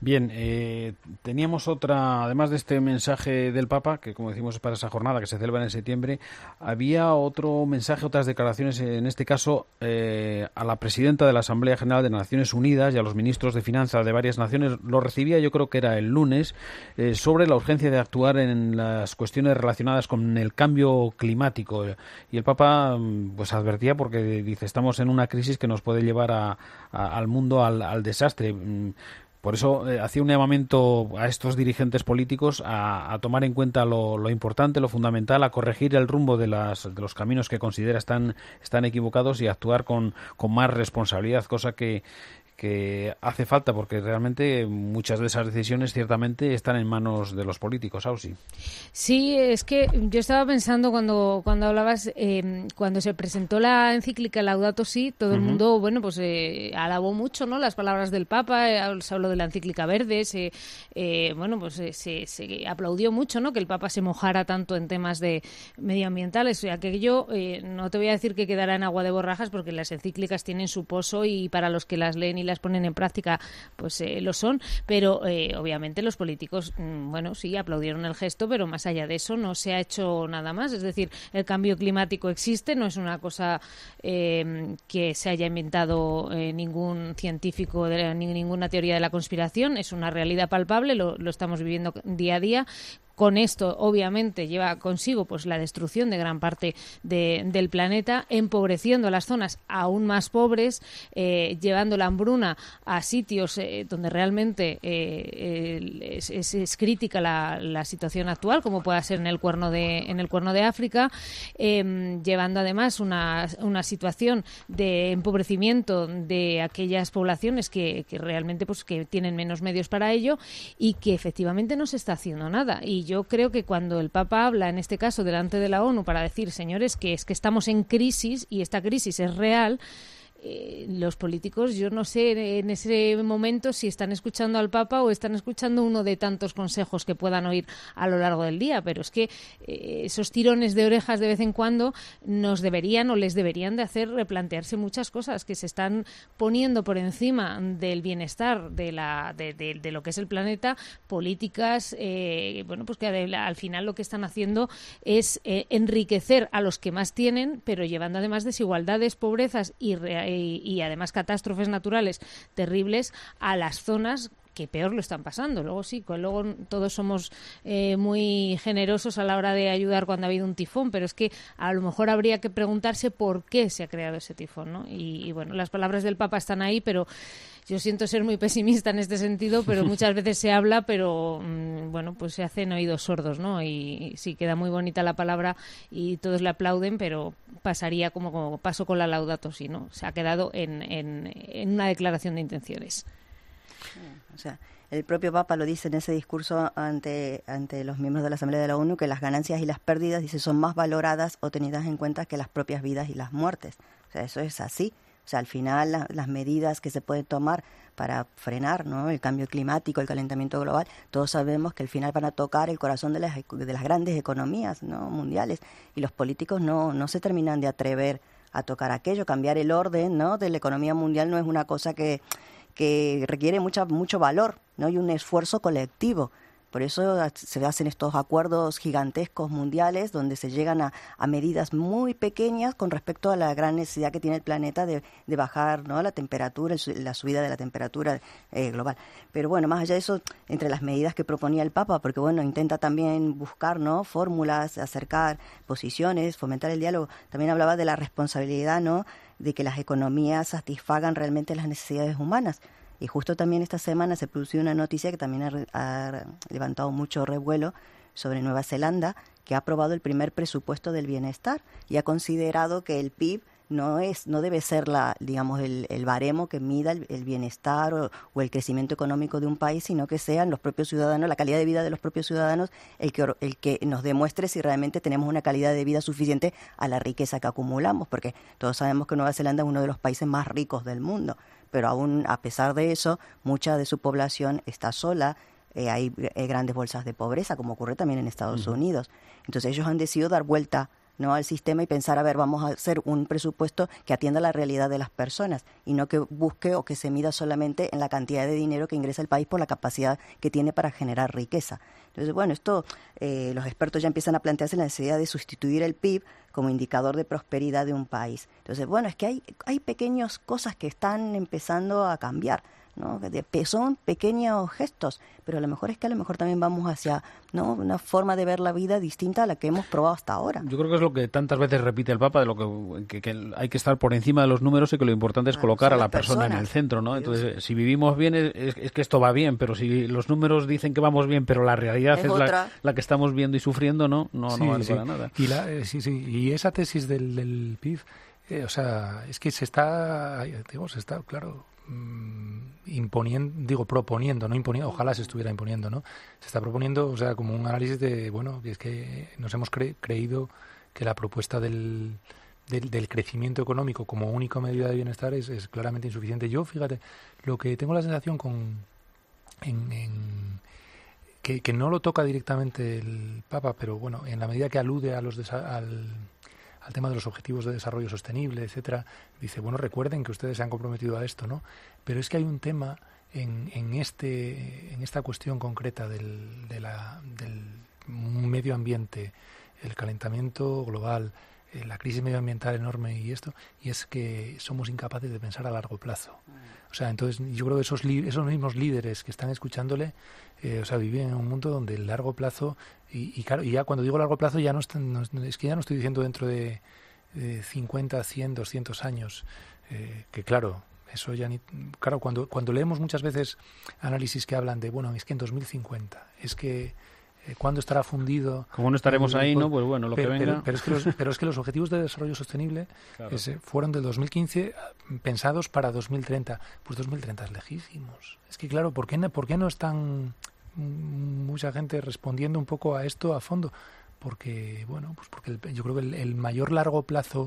Bien, eh, teníamos otra, además de este mensaje del Papa, que como decimos es para esa jornada que se celebra en septiembre, había otro mensaje, otras declaraciones, en este caso eh, a la presidenta de la Asamblea General de Naciones Unidas y a los ministros de Finanzas de varias naciones. Lo recibía, yo creo que era el lunes, eh, sobre la urgencia de actuar en las cuestiones relacionadas con el cambio climático. Y el Papa pues advertía, porque dice, estamos en una crisis que nos puede llevar a, a, al mundo al, al desastre. Por eso eh, hacía un llamamiento a estos dirigentes políticos a, a tomar en cuenta lo, lo importante, lo fundamental, a corregir el rumbo de, las, de los caminos que considera están, están equivocados y a actuar con, con más responsabilidad, cosa que, que hace falta, porque realmente muchas de esas decisiones ciertamente están en manos de los políticos. Ausi. Sí, es que yo estaba pensando cuando cuando hablabas, eh, cuando se presentó la encíclica Laudato Si, todo uh-huh. el mundo, bueno, pues eh, alabó mucho, ¿no?, las palabras del Papa, eh, se habló de la encíclica verde, se, eh, bueno, pues eh, se, se aplaudió mucho, ¿no?, que el Papa se mojara tanto en temas de medioambientales. O sea, que yo eh, no te voy a decir que quedará en agua de borrajas, porque las encíclicas tienen su pozo y para los que las leen y las ponen en práctica, pues eh, lo son, pero eh, obviamente los políticos, mmm, bueno, sí, aplaudieron el gesto, pero más allá de eso no se ha hecho nada más. Es decir, el cambio climático existe, no es una cosa eh, que se haya inventado eh, ningún científico, de, ni ninguna teoría de la conspiración, es una realidad palpable, lo, lo estamos viviendo día a día. Con esto, obviamente, lleva consigo pues la destrucción de gran parte de, del planeta, empobreciendo las zonas aún más pobres, eh, llevando la hambruna a sitios eh, donde realmente eh, es, es, es crítica la, la situación actual, como pueda ser en el Cuerno de, en el Cuerno de África, eh, llevando además una, una situación de empobrecimiento de aquellas poblaciones que, que realmente pues que tienen menos medios para ello y que efectivamente no se está haciendo nada. Y yo creo que cuando el Papa habla, en este caso delante de la ONU, para decir, señores, que es que estamos en crisis y esta crisis es real, eh, los políticos, yo no sé en ese momento si están escuchando al Papa o están escuchando uno de tantos consejos que puedan oír a lo largo del día, pero es que eh, esos tirones de orejas de vez en cuando nos deberían o les deberían de hacer replantearse muchas cosas que se están poniendo por encima del bienestar de la de, de, de lo que es el planeta, políticas eh, bueno, pues que al final lo que están haciendo es eh, enriquecer a los que más tienen, pero llevando además desigualdades, pobrezas y, y, y además catástrofes naturales terribles a las zonas que peor lo están pasando. Luego sí, luego todos somos eh, muy generosos a la hora de ayudar cuando ha habido un tifón, pero es que a lo mejor habría que preguntarse por qué se ha creado ese tifón, ¿no? Y, y bueno, las palabras del Papa están ahí, pero yo siento ser muy pesimista en este sentido, pero muchas veces se habla, pero mmm, bueno, pues se hacen oídos sordos, ¿no? Y, y sí, queda muy bonita la palabra y todos le aplauden, pero pasaría como, como pasó con la Laudato Si, ¿no? Se ha quedado en, en, en una declaración de intenciones. O sea, el propio Papa lo dice en ese discurso ante, ante los miembros de la Asamblea de la ONU, que las ganancias y las pérdidas, dice, son más valoradas o tenidas en cuenta que las propias vidas y las muertes. O sea, eso es así. O sea, al final la, las medidas que se pueden tomar para frenar, ¿no?, el cambio climático, el calentamiento global, todos sabemos que al final van a tocar el corazón de las, de las grandes economías, ¿no?, mundiales, y los políticos no, no se terminan de atrever a tocar aquello. Cambiar el orden, ¿no?, de la economía mundial no es una cosa que que requiere mucha, mucho valor, ¿no?, y un esfuerzo colectivo. Por eso se hacen estos acuerdos gigantescos mundiales donde se llegan a, a medidas muy pequeñas con respecto a la gran necesidad que tiene el planeta de, de bajar, ¿no?, la temperatura, el, la subida de la temperatura eh, global. Pero bueno, más allá de eso, entre las medidas que proponía el Papa, porque bueno, intenta también buscar, ¿no?, fórmulas, acercar posiciones, fomentar el diálogo, también hablaba de la responsabilidad, ¿no?, de que las economías satisfagan realmente las necesidades humanas. Y justo también esta semana se produjo una noticia que también ha, ha levantado mucho revuelo sobre Nueva Zelanda, que ha aprobado el primer presupuesto del bienestar y ha considerado que el P I B no es, no debe ser la, digamos, el, el baremo que mida el, el bienestar o, o el crecimiento económico de un país, sino que sean los propios ciudadanos, la calidad de vida de los propios ciudadanos, el que, el que nos demuestre si realmente tenemos una calidad de vida suficiente a la riqueza que acumulamos, porque todos sabemos que Nueva Zelanda es uno de los países más ricos del mundo, pero aún a pesar de eso, mucha de su población está sola. Eh, hay eh, grandes bolsas de pobreza, como ocurre también en Estados uh-huh. Unidos. Entonces ellos han decidido dar vuelta no al sistema y pensar, a ver, vamos a hacer un presupuesto que atienda la realidad de las personas y no que busque o que se mida solamente en la cantidad de dinero que ingresa el país por la capacidad que tiene para generar riqueza. Entonces, bueno, esto eh, los expertos ya empiezan a plantearse la necesidad de sustituir el P I B como indicador de prosperidad de un país. Entonces, bueno, es que hay, hay pequeñas cosas que están empezando a cambiar, ¿no? Son pequeños gestos, pero a lo mejor es que a lo mejor también vamos hacia, ¿no?, una forma de ver la vida distinta a la que hemos probado hasta ahora. Yo creo que es lo que tantas veces repite el Papa, de lo que, que, que hay que estar por encima de los números y que lo importante es colocar a la persona personas. en el centro, ¿no? Entonces, si vivimos bien es, es que esto va bien, pero si los números dicen que vamos bien, pero la realidad es, es la, la que estamos viendo y sufriendo, no, no, sí, no vale sí. para nada. Y la, eh, sí, sí, y esa tesis del, del P I B, eh, o sea, es que se está, digo, se está, claro, imponiendo, digo, proponiendo, no imponiendo, ojalá se estuviera imponiendo, ¿no? Se está proponiendo, o sea, como un análisis de, bueno, que es que nos hemos cre- creído que la propuesta del, del, del crecimiento económico como única medida de bienestar es, es claramente insuficiente. Yo, fíjate, lo que tengo la sensación con en, en que, que no lo toca directamente el Papa, pero bueno, en la medida que alude a los desa- al al tema de los objetivos de desarrollo sostenible, etcétera, dice, bueno, recuerden que ustedes se han comprometido a esto, ¿no? Pero es que hay un tema en, en este en esta cuestión concreta del, de la, del medio ambiente, el calentamiento global, eh, la crisis medioambiental enorme y esto, y es que somos incapaces de pensar a largo plazo. O sea, entonces yo creo que esos, li- esos mismos líderes que están escuchándole, eh, o sea, viven en un mundo donde el largo plazo, y, y claro, y ya cuando digo largo plazo, ya no, están, no es que ya no estoy diciendo dentro de, de cincuenta, cien, doscientos años, eh, que claro, eso ya ni... Claro, cuando, cuando leemos muchas veces análisis que hablan de, bueno, es que en dos mil cincuenta, es que... ¿Cuándo estará fundido? Como no estaremos ahí, pues, ¿no? Pues bueno, lo pero, que venga... Pero, pero, es que los, pero es que los Objetivos de Desarrollo Sostenible claro. es, fueron del dos mil quince pensados para dos mil treinta. Pues dos mil treinta es lejísimos. Es que claro, ¿por qué, ¿por qué no están mucha gente respondiendo un poco a esto a fondo? Porque, bueno, pues porque el, yo creo que el, el mayor largo plazo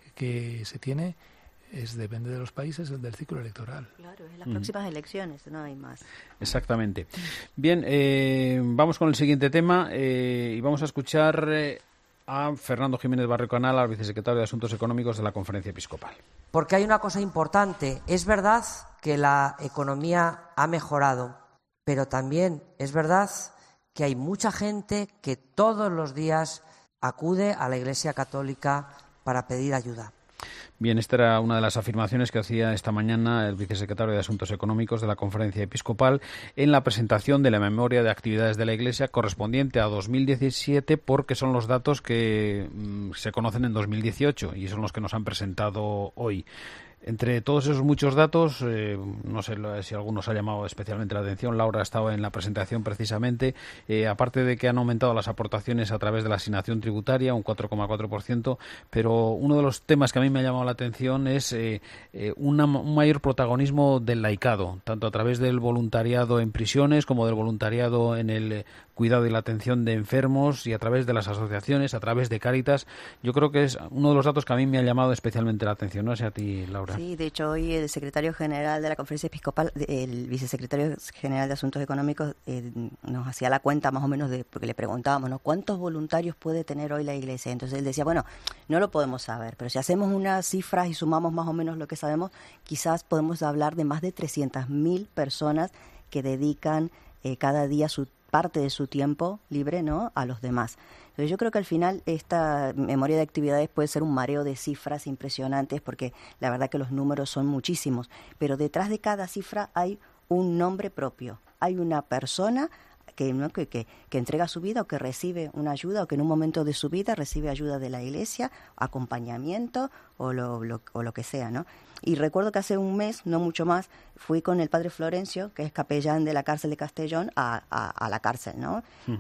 que se tiene... es depende de los países, del ciclo electoral. Claro, es las mm. próximas elecciones, no hay más. Exactamente. Bien, eh, vamos con el siguiente tema eh, y vamos a escuchar eh, a Fernando Jiménez Barrio Canal, al vicesecretario de Asuntos Económicos de la Conferencia Episcopal. Porque hay una cosa importante. Es verdad que la economía ha mejorado, pero también es verdad que hay mucha gente que todos los días acude a la Iglesia Católica para pedir ayuda. Bien, esta era una de las afirmaciones que hacía esta mañana el vicesecretario de Asuntos Económicos de la Conferencia Episcopal en la presentación de la memoria de actividades de la Iglesia correspondiente a dos mil diecisiete, porque son los datos que mmm, se conocen en dos mil dieciocho y son los que nos han presentado hoy. Entre todos esos muchos datos, eh, no sé si algunos ha llamado especialmente la atención, Laura ha estado en la presentación precisamente, eh, aparte de que han aumentado las aportaciones a través de la asignación tributaria, un cuatro coma cuatro por ciento, pero uno de los temas que a mí me ha llamado la atención es eh, eh, una, un mayor protagonismo del laicado, tanto a través del voluntariado en prisiones como del voluntariado en el eh, cuidado y la atención de enfermos y a través de las asociaciones, a través de Cáritas. Yo creo que es uno de los datos que a mí me ha llamado especialmente la atención, no sé a ti, Laura. Sí, de hecho hoy el secretario general de la Conferencia Episcopal, el vicesecretario general de Asuntos Económicos, eh, nos hacía la cuenta más o menos de, porque le preguntábamos, ¿no?, ¿cuántos voluntarios puede tener hoy la Iglesia? Entonces él decía, bueno, no lo podemos saber, pero si hacemos unas cifras y sumamos más o menos lo que sabemos, quizás podemos hablar de más de trescientas mil personas que dedican eh, cada día su parte de su tiempo libre, ¿no?, a los demás. Entonces yo creo que al final esta memoria de actividades puede ser un mareo de cifras impresionantes, porque la verdad que los números son muchísimos, pero detrás de cada cifra hay un nombre propio, hay una persona que, ¿no?, que, que, que entrega su vida o que recibe una ayuda o que en un momento de su vida recibe ayuda de la Iglesia, acompañamiento o lo, lo, o lo que sea, ¿no? Y recuerdo que hace un mes, no mucho más, fui con el padre Florencio, que es capellán de la cárcel de Castellón, a, a, a la cárcel, ¿no? Uh-huh.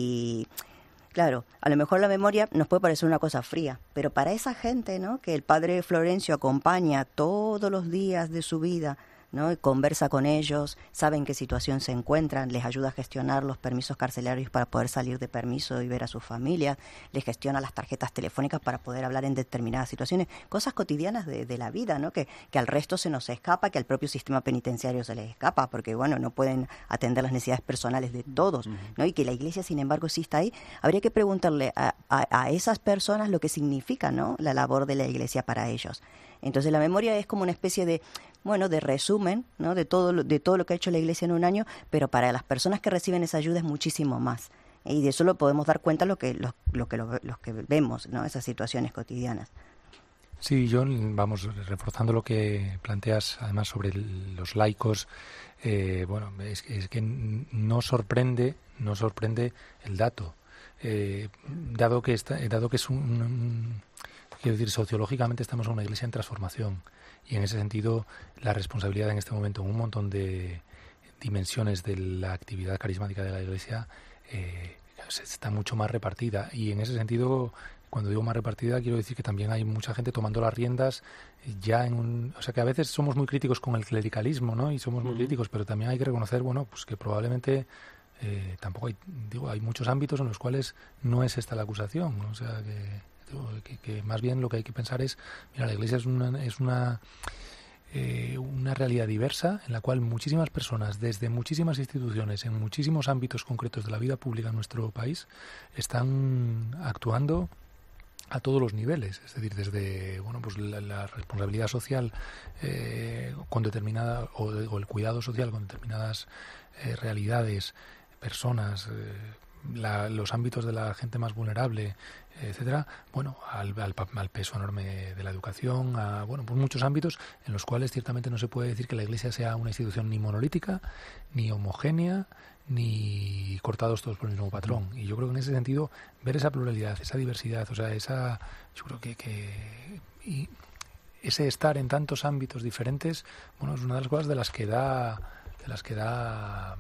Y claro, a lo mejor la memoria nos puede parecer una cosa fría, pero para esa gente, ¿no?, que el padre Florencio acompaña todos los días de su vida, ¿no? Conversa con ellos, sabe en qué situación se encuentran, les ayuda a gestionar los permisos carcelarios para poder salir de permiso y ver a sus familias, les gestiona las tarjetas telefónicas para poder hablar en determinadas situaciones, cosas cotidianas de, de la vida, ¿no? Que, que al resto se nos escapa, que al propio sistema penitenciario se les escapa, porque bueno, no pueden atender las necesidades personales de todos, ¿no? Y que la Iglesia, sin embargo, sí está ahí. Habría que preguntarle a, a, a esas personas lo que significa, ¿no? La labor de la Iglesia para ellos. Entonces la memoria es como una especie de, bueno, de resumen, ¿no? de todo lo, de todo lo que ha hecho la Iglesia en un año, pero para las personas que reciben esa ayuda es muchísimo más. Y de eso lo podemos dar cuenta lo que, lo, lo que, lo, los que vemos, ¿no? Esas situaciones cotidianas. Sí, John, vamos, reforzando lo que planteas, además, sobre el, los laicos, eh, bueno, es, es que no sorprende, no sorprende el dato, eh, dado que está, dado que es un, un quiero decir, sociológicamente estamos en una iglesia en transformación y en ese sentido la responsabilidad en este momento en un montón de dimensiones de la actividad carismática de la iglesia eh, está mucho más repartida y en ese sentido, cuando digo más repartida, quiero decir que también hay mucha gente tomando las riendas ya en un... O sea, que a veces somos muy críticos con el clericalismo, ¿no? Y somos muy uh-huh. críticos, pero también hay que reconocer, bueno, pues que probablemente eh, tampoco hay... Digo, hay muchos ámbitos en los cuales no es esta la acusación, ¿no? O sea, que... Que, que más bien lo que hay que pensar es, mira, la Iglesia es una es una eh, una realidad diversa en la cual muchísimas personas desde muchísimas instituciones en muchísimos ámbitos concretos de la vida pública en nuestro país están actuando a todos los niveles, es decir, desde bueno pues la, la responsabilidad social eh, con determinada o, o el cuidado social con determinadas eh, realidades, personas, eh, La, los ámbitos de la gente más vulnerable, etcétera, bueno, al, al, al peso enorme de la educación, a bueno, pues muchos ámbitos en los cuales ciertamente no se puede decir que la Iglesia sea una institución ni monolítica, ni homogénea, ni cortados todos por el mismo patrón. Y yo creo que en ese sentido, ver esa pluralidad, esa diversidad, o sea, esa, yo creo que, que y ese estar en tantos ámbitos diferentes, bueno, es una de las cosas de las que da, de las que da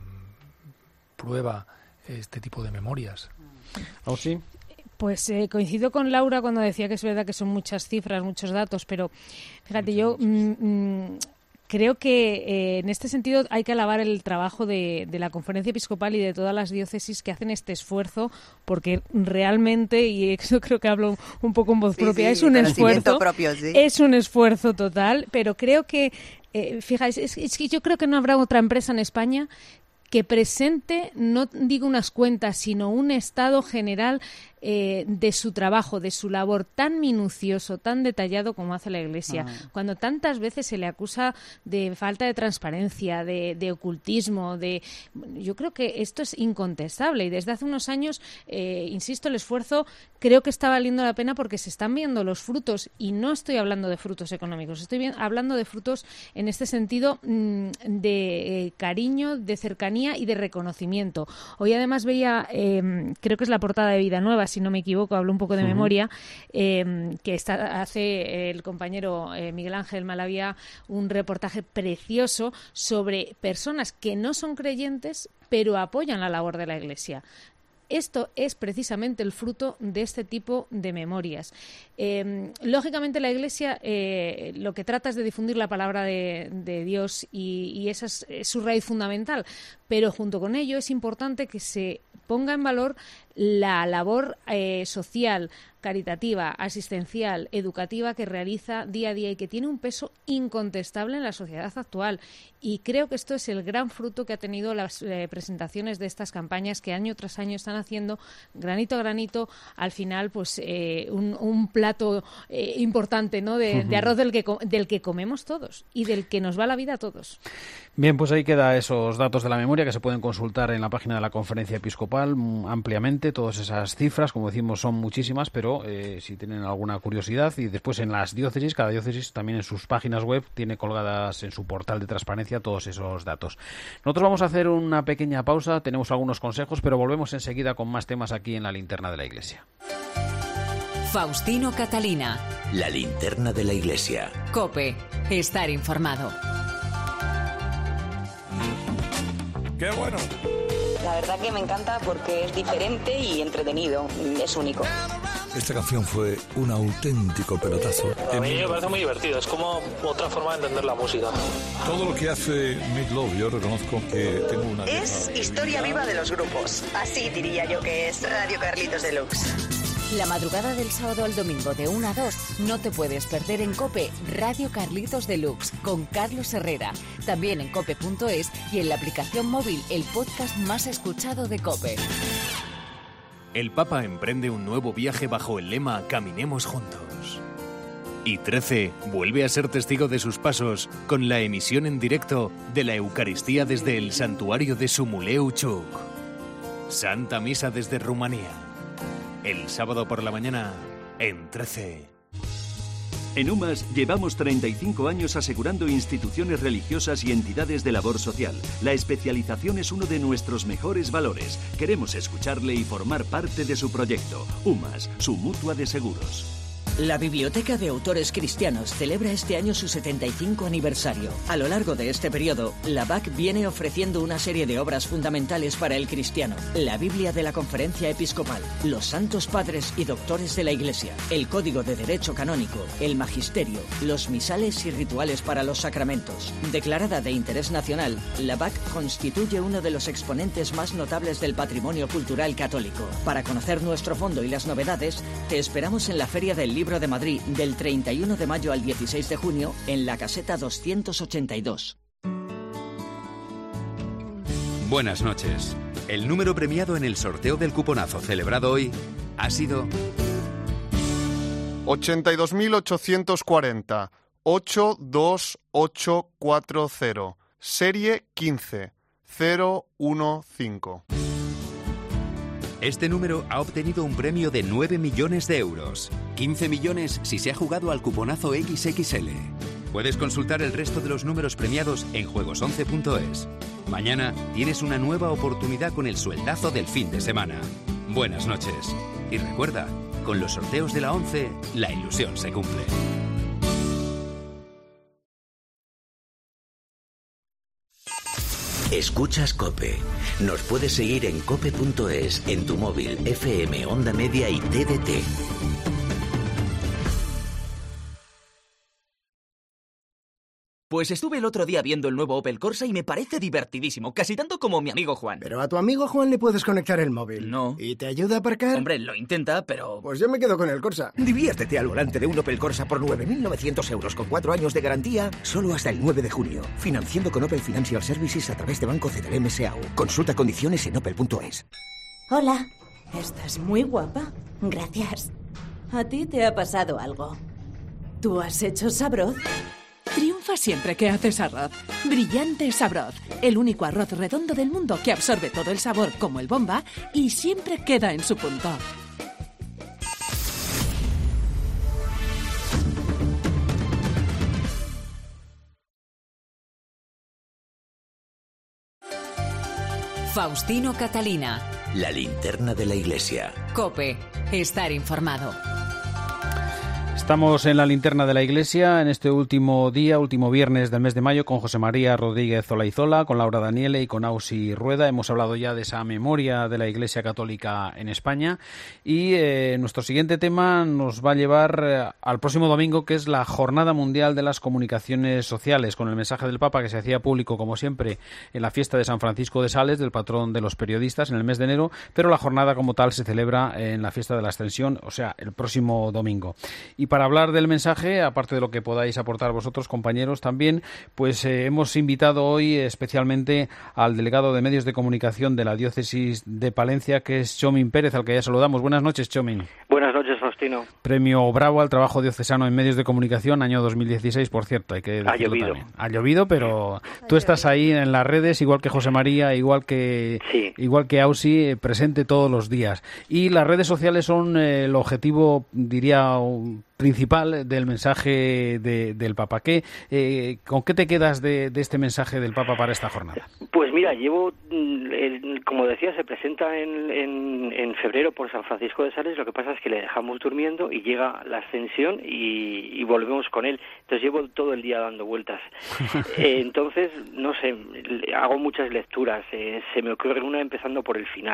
prueba este tipo de memorias. ¿O sí? Pues eh, coincido con Laura cuando decía que es verdad que son muchas cifras, muchos datos, pero fíjate, yo mmm, creo que eh, en este sentido hay que alabar el trabajo de, de la Conferencia Episcopal y de todas las diócesis que hacen este esfuerzo, porque realmente, y eso creo que hablo un poco en voz sí, propia, sí, es un esfuerzo, propio, sí. es un esfuerzo total, pero creo que, eh, fíjate, es, es que yo creo que no habrá otra empresa en España que presente, no digo unas cuentas, sino un estado general eh, de su trabajo, de su labor tan minucioso, tan detallado como hace la Iglesia. Ah. Cuando tantas veces se le acusa de falta de transparencia, de, de ocultismo, de, yo creo que esto es incontestable y desde hace unos años, eh, insisto, el esfuerzo creo que está valiendo la pena porque se están viendo los frutos y no estoy hablando de frutos económicos, estoy bien, hablando de frutos en este sentido mmm, de eh, cariño, de cercanía y de reconocimiento. Hoy además veía, eh, creo que es la portada de Vida Nueva, si no me equivoco, hablo un poco de uh-huh. memoria, eh, que está, hace el compañero eh, Miguel Ángel Malavía un reportaje precioso sobre personas que no son creyentes pero apoyan la labor de la Iglesia. Esto es precisamente el fruto de este tipo de memorias. Eh, lógicamente la Iglesia eh, lo que trata es de difundir la palabra de, de Dios y, y esa es, es su raíz fundamental, pero junto con ello es importante que se ponga en valor la labor eh, social, caritativa, asistencial, educativa que realiza día a día y que tiene un peso incontestable en la sociedad actual. Y creo que esto es el gran fruto que ha tenido las eh, presentaciones de estas campañas que año tras año están haciendo, granito a granito, al final pues eh, un, un plato eh, importante, ¿no? de, uh-huh. de arroz del que, del que comemos todos y del que nos va la vida a todos. Bien, pues ahí queda esos datos de la memoria que se pueden consultar en la página de la Conferencia Episcopal ampliamente. Todas esas cifras, como decimos, son muchísimas, pero eh, si tienen alguna curiosidad, y después en las diócesis, cada diócesis también en sus páginas web tiene colgadas en su portal de transparencia todos esos datos. Nosotros vamos a hacer una pequeña pausa, tenemos algunos consejos, pero volvemos enseguida con más temas aquí en la Linterna de la Iglesia. Faustino Catalina. La Linterna de la Iglesia. COPE. Estar informado. ¡Qué bueno! La verdad que me encanta porque es diferente y entretenido, es único. Esta canción fue un auténtico pelotazo. A mí me parece muy divertido, es como otra forma de entender la música. Todo lo que hace Meat Loaf, yo reconozco que tengo una... Es historia viva de los grupos, así diría yo que es Radio Carlitos Deluxe. La madrugada del sábado al domingo de una a dos no te puedes perder en COPE Radio Carlitos Deluxe con Carlos Herrera. También en cope punto es y en la aplicación móvil, el podcast más escuchado de COPE. El Papa emprende un nuevo viaje bajo el lema Caminemos juntos. Y trece vuelve a ser testigo de sus pasos con la emisión en directo de la Eucaristía desde el santuario de Sumuleu Chuk. Santa Misa desde Rumanía. El sábado por la mañana, en trece. En UMAS llevamos treinta y cinco años asegurando instituciones religiosas y entidades de labor social. La especialización es uno de nuestros mejores valores. Queremos escucharle y formar parte de su proyecto. UMAS, su mutua de seguros. La Biblioteca de Autores Cristianos celebra este año su setenta y cinco aniversario. A lo largo de este periodo, la B A C viene ofreciendo una serie de obras fundamentales para el cristiano. La Biblia de la Conferencia Episcopal, los Santos Padres y Doctores de la Iglesia, el Código de Derecho Canónico, el Magisterio, los misales y rituales para los sacramentos. Declarada de interés nacional, la B A C constituye uno de los exponentes más notables del patrimonio cultural católico. Para conocer nuestro fondo y las novedades, te esperamos en la Feria del Libro de Madrid del treinta y uno de mayo al dieciséis de junio en la caseta doscientos ochenta y dos. Buenas noches. El número premiado en el sorteo del cuponazo celebrado hoy ha sido ochenta y dos mil ochocientos cuarenta, ocho dos ocho cuatro cero, serie quince cero uno cinco. Este número ha obtenido un premio de nueve millones de euros. quince millones si se ha jugado al cuponazo equis equis ele. Puedes consultar el resto de los números premiados en juegos once punto es. Mañana tienes una nueva oportunidad con el sueldazo del fin de semana. Buenas noches. Y recuerda, con los sorteos de la once, la ilusión se cumple. Escuchas COPE. Nos puedes seguir en cope punto es, en tu móvil, F M, Onda Media y T D T. Pues estuve el otro día viendo el nuevo Opel Corsa y me parece divertidísimo, casi tanto como mi amigo Juan. Pero a tu amigo Juan le puedes conectar el móvil. No. ¿Y te ayuda a aparcar? Hombre, lo intenta, pero... Pues yo me quedo con el Corsa. Diviértete al volante de un Opel Corsa por nueve mil novecientos euros con cuatro años de garantía, solo hasta el nueve de junio. Financiando con Opel Financial Services a través de Banco C T L M S A U. Consulta condiciones en opel punto es. Hola. Estás muy guapa. Gracias. ¿A ti te ha pasado algo? ¿Tú has hecho Sabroz? Triunfa siempre que haces arroz. Brillante Sabroz, el único arroz redondo del mundo que absorbe todo el sabor como el Bomba y siempre queda en su punto. Faustino Catalina. La linterna de la iglesia. COPE. Estar informado. Estamos en la linterna de la iglesia en este último día, último viernes del mes de mayo, con José María Rodríguez Olaizola, con Laura Daniele y con Ausi Rueda. Hemos hablado ya de esa memoria de la Iglesia Católica en España y eh, nuestro siguiente tema nos va a llevar eh, al próximo domingo, que es la Jornada Mundial de las Comunicaciones Sociales, con el mensaje del Papa que se hacía público, como siempre, en la fiesta de San Francisco de Sales, del patrón de los periodistas, en el mes de enero, pero la jornada como tal se celebra en la fiesta de la Ascensión, o sea, el próximo domingo. Y para hablar del mensaje, aparte de lo que podáis aportar vosotros, compañeros, también, pues eh, hemos invitado hoy especialmente al delegado de Medios de Comunicación de la Diócesis de Palencia, que es Chomin Pérez, al que ya saludamos. Buenas noches, Chomin. Buenas noches, Faustino. Premio Bravo al trabajo diocesano en medios de comunicación, año dos mil dieciséis, por cierto, hay que decirlo. Ha llovido. También. Ha llovido, pero tú estás ahí en las redes, igual que José María, igual que sí. igual que Ausi, presente todos los días. Y las redes sociales son eh, el objetivo, diría, principal del mensaje de, del Papa. ¿Qué, eh, ¿Con qué te quedas de, de este mensaje del Papa para esta jornada? Pues mira, llevo, el, como decía, se presenta en, en, en febrero por San Francisco de Sales. Lo que pasa es que le dejamos durmiendo y llega la Ascensión y, y volvemos con él. Entonces llevo todo el día dando vueltas. eh, entonces, no sé, hago muchas lecturas. Eh, se me ocurre una empezando por el final.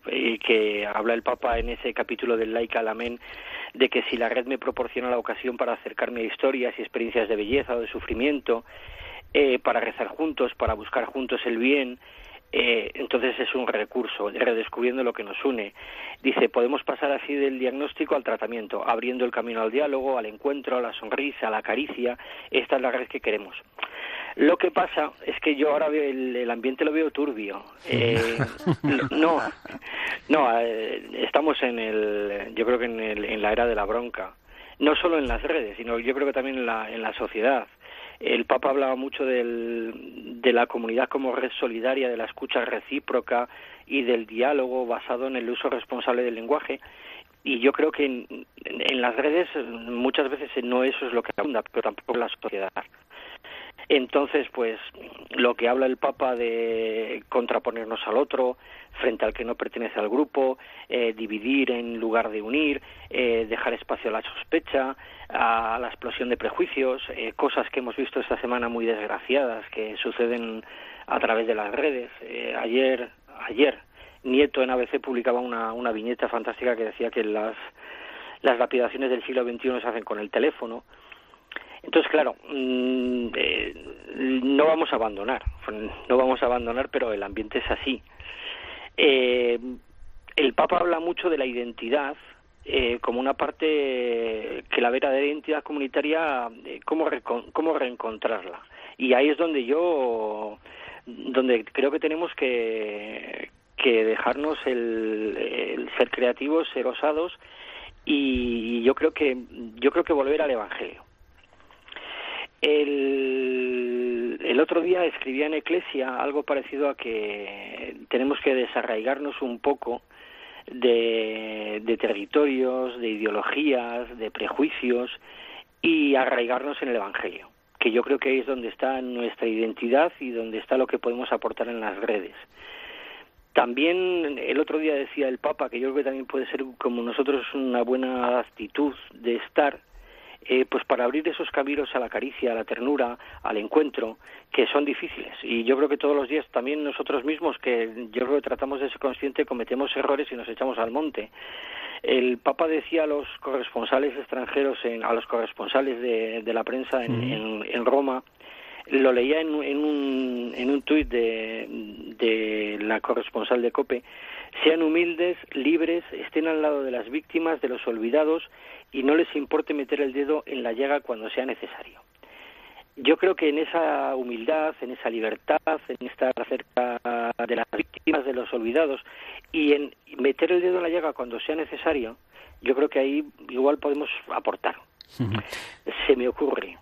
eh, que habla el Papa en ese capítulo del Laica al Amén, de que si la red me proporciona la ocasión para acercarme a historias y experiencias de belleza o de sufrimiento, eh, para rezar juntos, para buscar juntos el bien, eh, entonces es un recurso, redescubriendo lo que nos une. Dice, podemos pasar así del diagnóstico al tratamiento, abriendo el camino al diálogo, al encuentro, a la sonrisa, a la caricia. Esta es la red que queremos. Lo que pasa es que yo ahora veo el, el ambiente lo veo turbio. Eh, no, no, eh, estamos en el, yo creo que en, el, en la era de la bronca. No solo en las redes, sino yo creo que también en la, en la sociedad. El Papa hablaba mucho del, de la comunidad como red solidaria, de la escucha recíproca y del diálogo basado en el uso responsable del lenguaje. Y yo creo que en, en las redes muchas veces no eso es lo que abunda, pero tampoco en la sociedad. Entonces, pues, lo que habla el Papa de contraponernos al otro, frente al que no pertenece al grupo, eh, dividir en lugar de unir, eh, dejar espacio a la sospecha, a la explosión de prejuicios, eh, cosas que hemos visto esta semana muy desgraciadas que suceden a través de las redes. Eh, ayer, ayer, Nieto en A B C publicaba una, una viñeta fantástica que decía que las, las lapidaciones del siglo veintiuno se hacen con el teléfono. Entonces, claro, mmm, eh, no vamos a abandonar, no vamos a abandonar, pero el ambiente es así. Eh, el Papa habla mucho de la identidad eh, como una parte que la verdadera identidad comunitaria, eh, cómo, recon, cómo reencontrarla. Y ahí es donde yo, donde creo que tenemos que, que dejarnos el, el ser creativos, ser osados, y yo creo que, yo creo que volver al Evangelio. El, el otro día escribía en Eclesia algo parecido a que tenemos que desarraigarnos un poco de, de territorios, de ideologías, de prejuicios y arraigarnos en el Evangelio, que yo creo que ahí es donde está nuestra identidad y donde está lo que podemos aportar en las redes. También el otro día decía el Papa, que yo creo que también puede ser como nosotros una buena actitud de estar, Eh, pues para abrir esos caminos a la caricia, a la ternura, al encuentro, que son difíciles. Y yo creo que todos los días también nosotros mismos, que yo creo que tratamos de ser conscientes, cometemos errores y nos echamos al monte. El Papa decía a los corresponsales extranjeros, en, a los corresponsales de, de la prensa en, mm. en, en Roma, lo leía en, en un, en un tuit de, de la corresponsal de COPE: sean humildes, libres, estén al lado de las víctimas, de los olvidados, y no les importe meter el dedo en la llaga cuando sea necesario. Yo creo que en esa humildad, en esa libertad, en estar cerca de las víctimas, de los olvidados, y en meter el dedo en la llaga cuando sea necesario, yo creo que ahí igual podemos aportar. Uh-huh. Se me ocurre.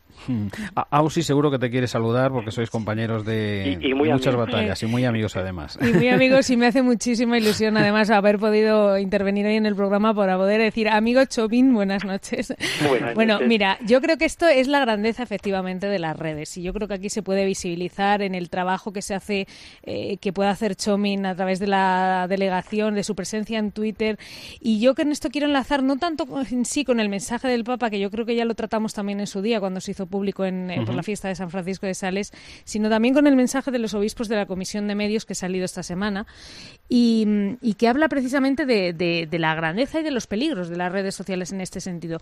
A Ausi seguro que te quiere saludar porque sois compañeros de, y, y muy de muchas amigos. batallas y muy amigos además. Y muy amigos, y me hace muchísima ilusión además haber podido intervenir hoy en el programa para poder decir, amigo Chopin, buenas noches. Buenas bueno, noches. Mira, yo creo que esto es la grandeza efectivamente de las redes, y yo creo que aquí se puede visibilizar en el trabajo que se hace, eh, que puede hacer Chopin a través de la delegación, de su presencia en Twitter, y yo que en esto quiero enlazar no tanto en sí con el mensaje del Papa, que yo creo que ya lo tratamos también en su día cuando se hizo público en, uh-huh. por la fiesta de San Francisco de Sales, sino también con el mensaje de los obispos de la Comisión de Medios que ha salido esta semana y, y que habla precisamente de, de, de la grandeza y de los peligros de las redes sociales en este sentido.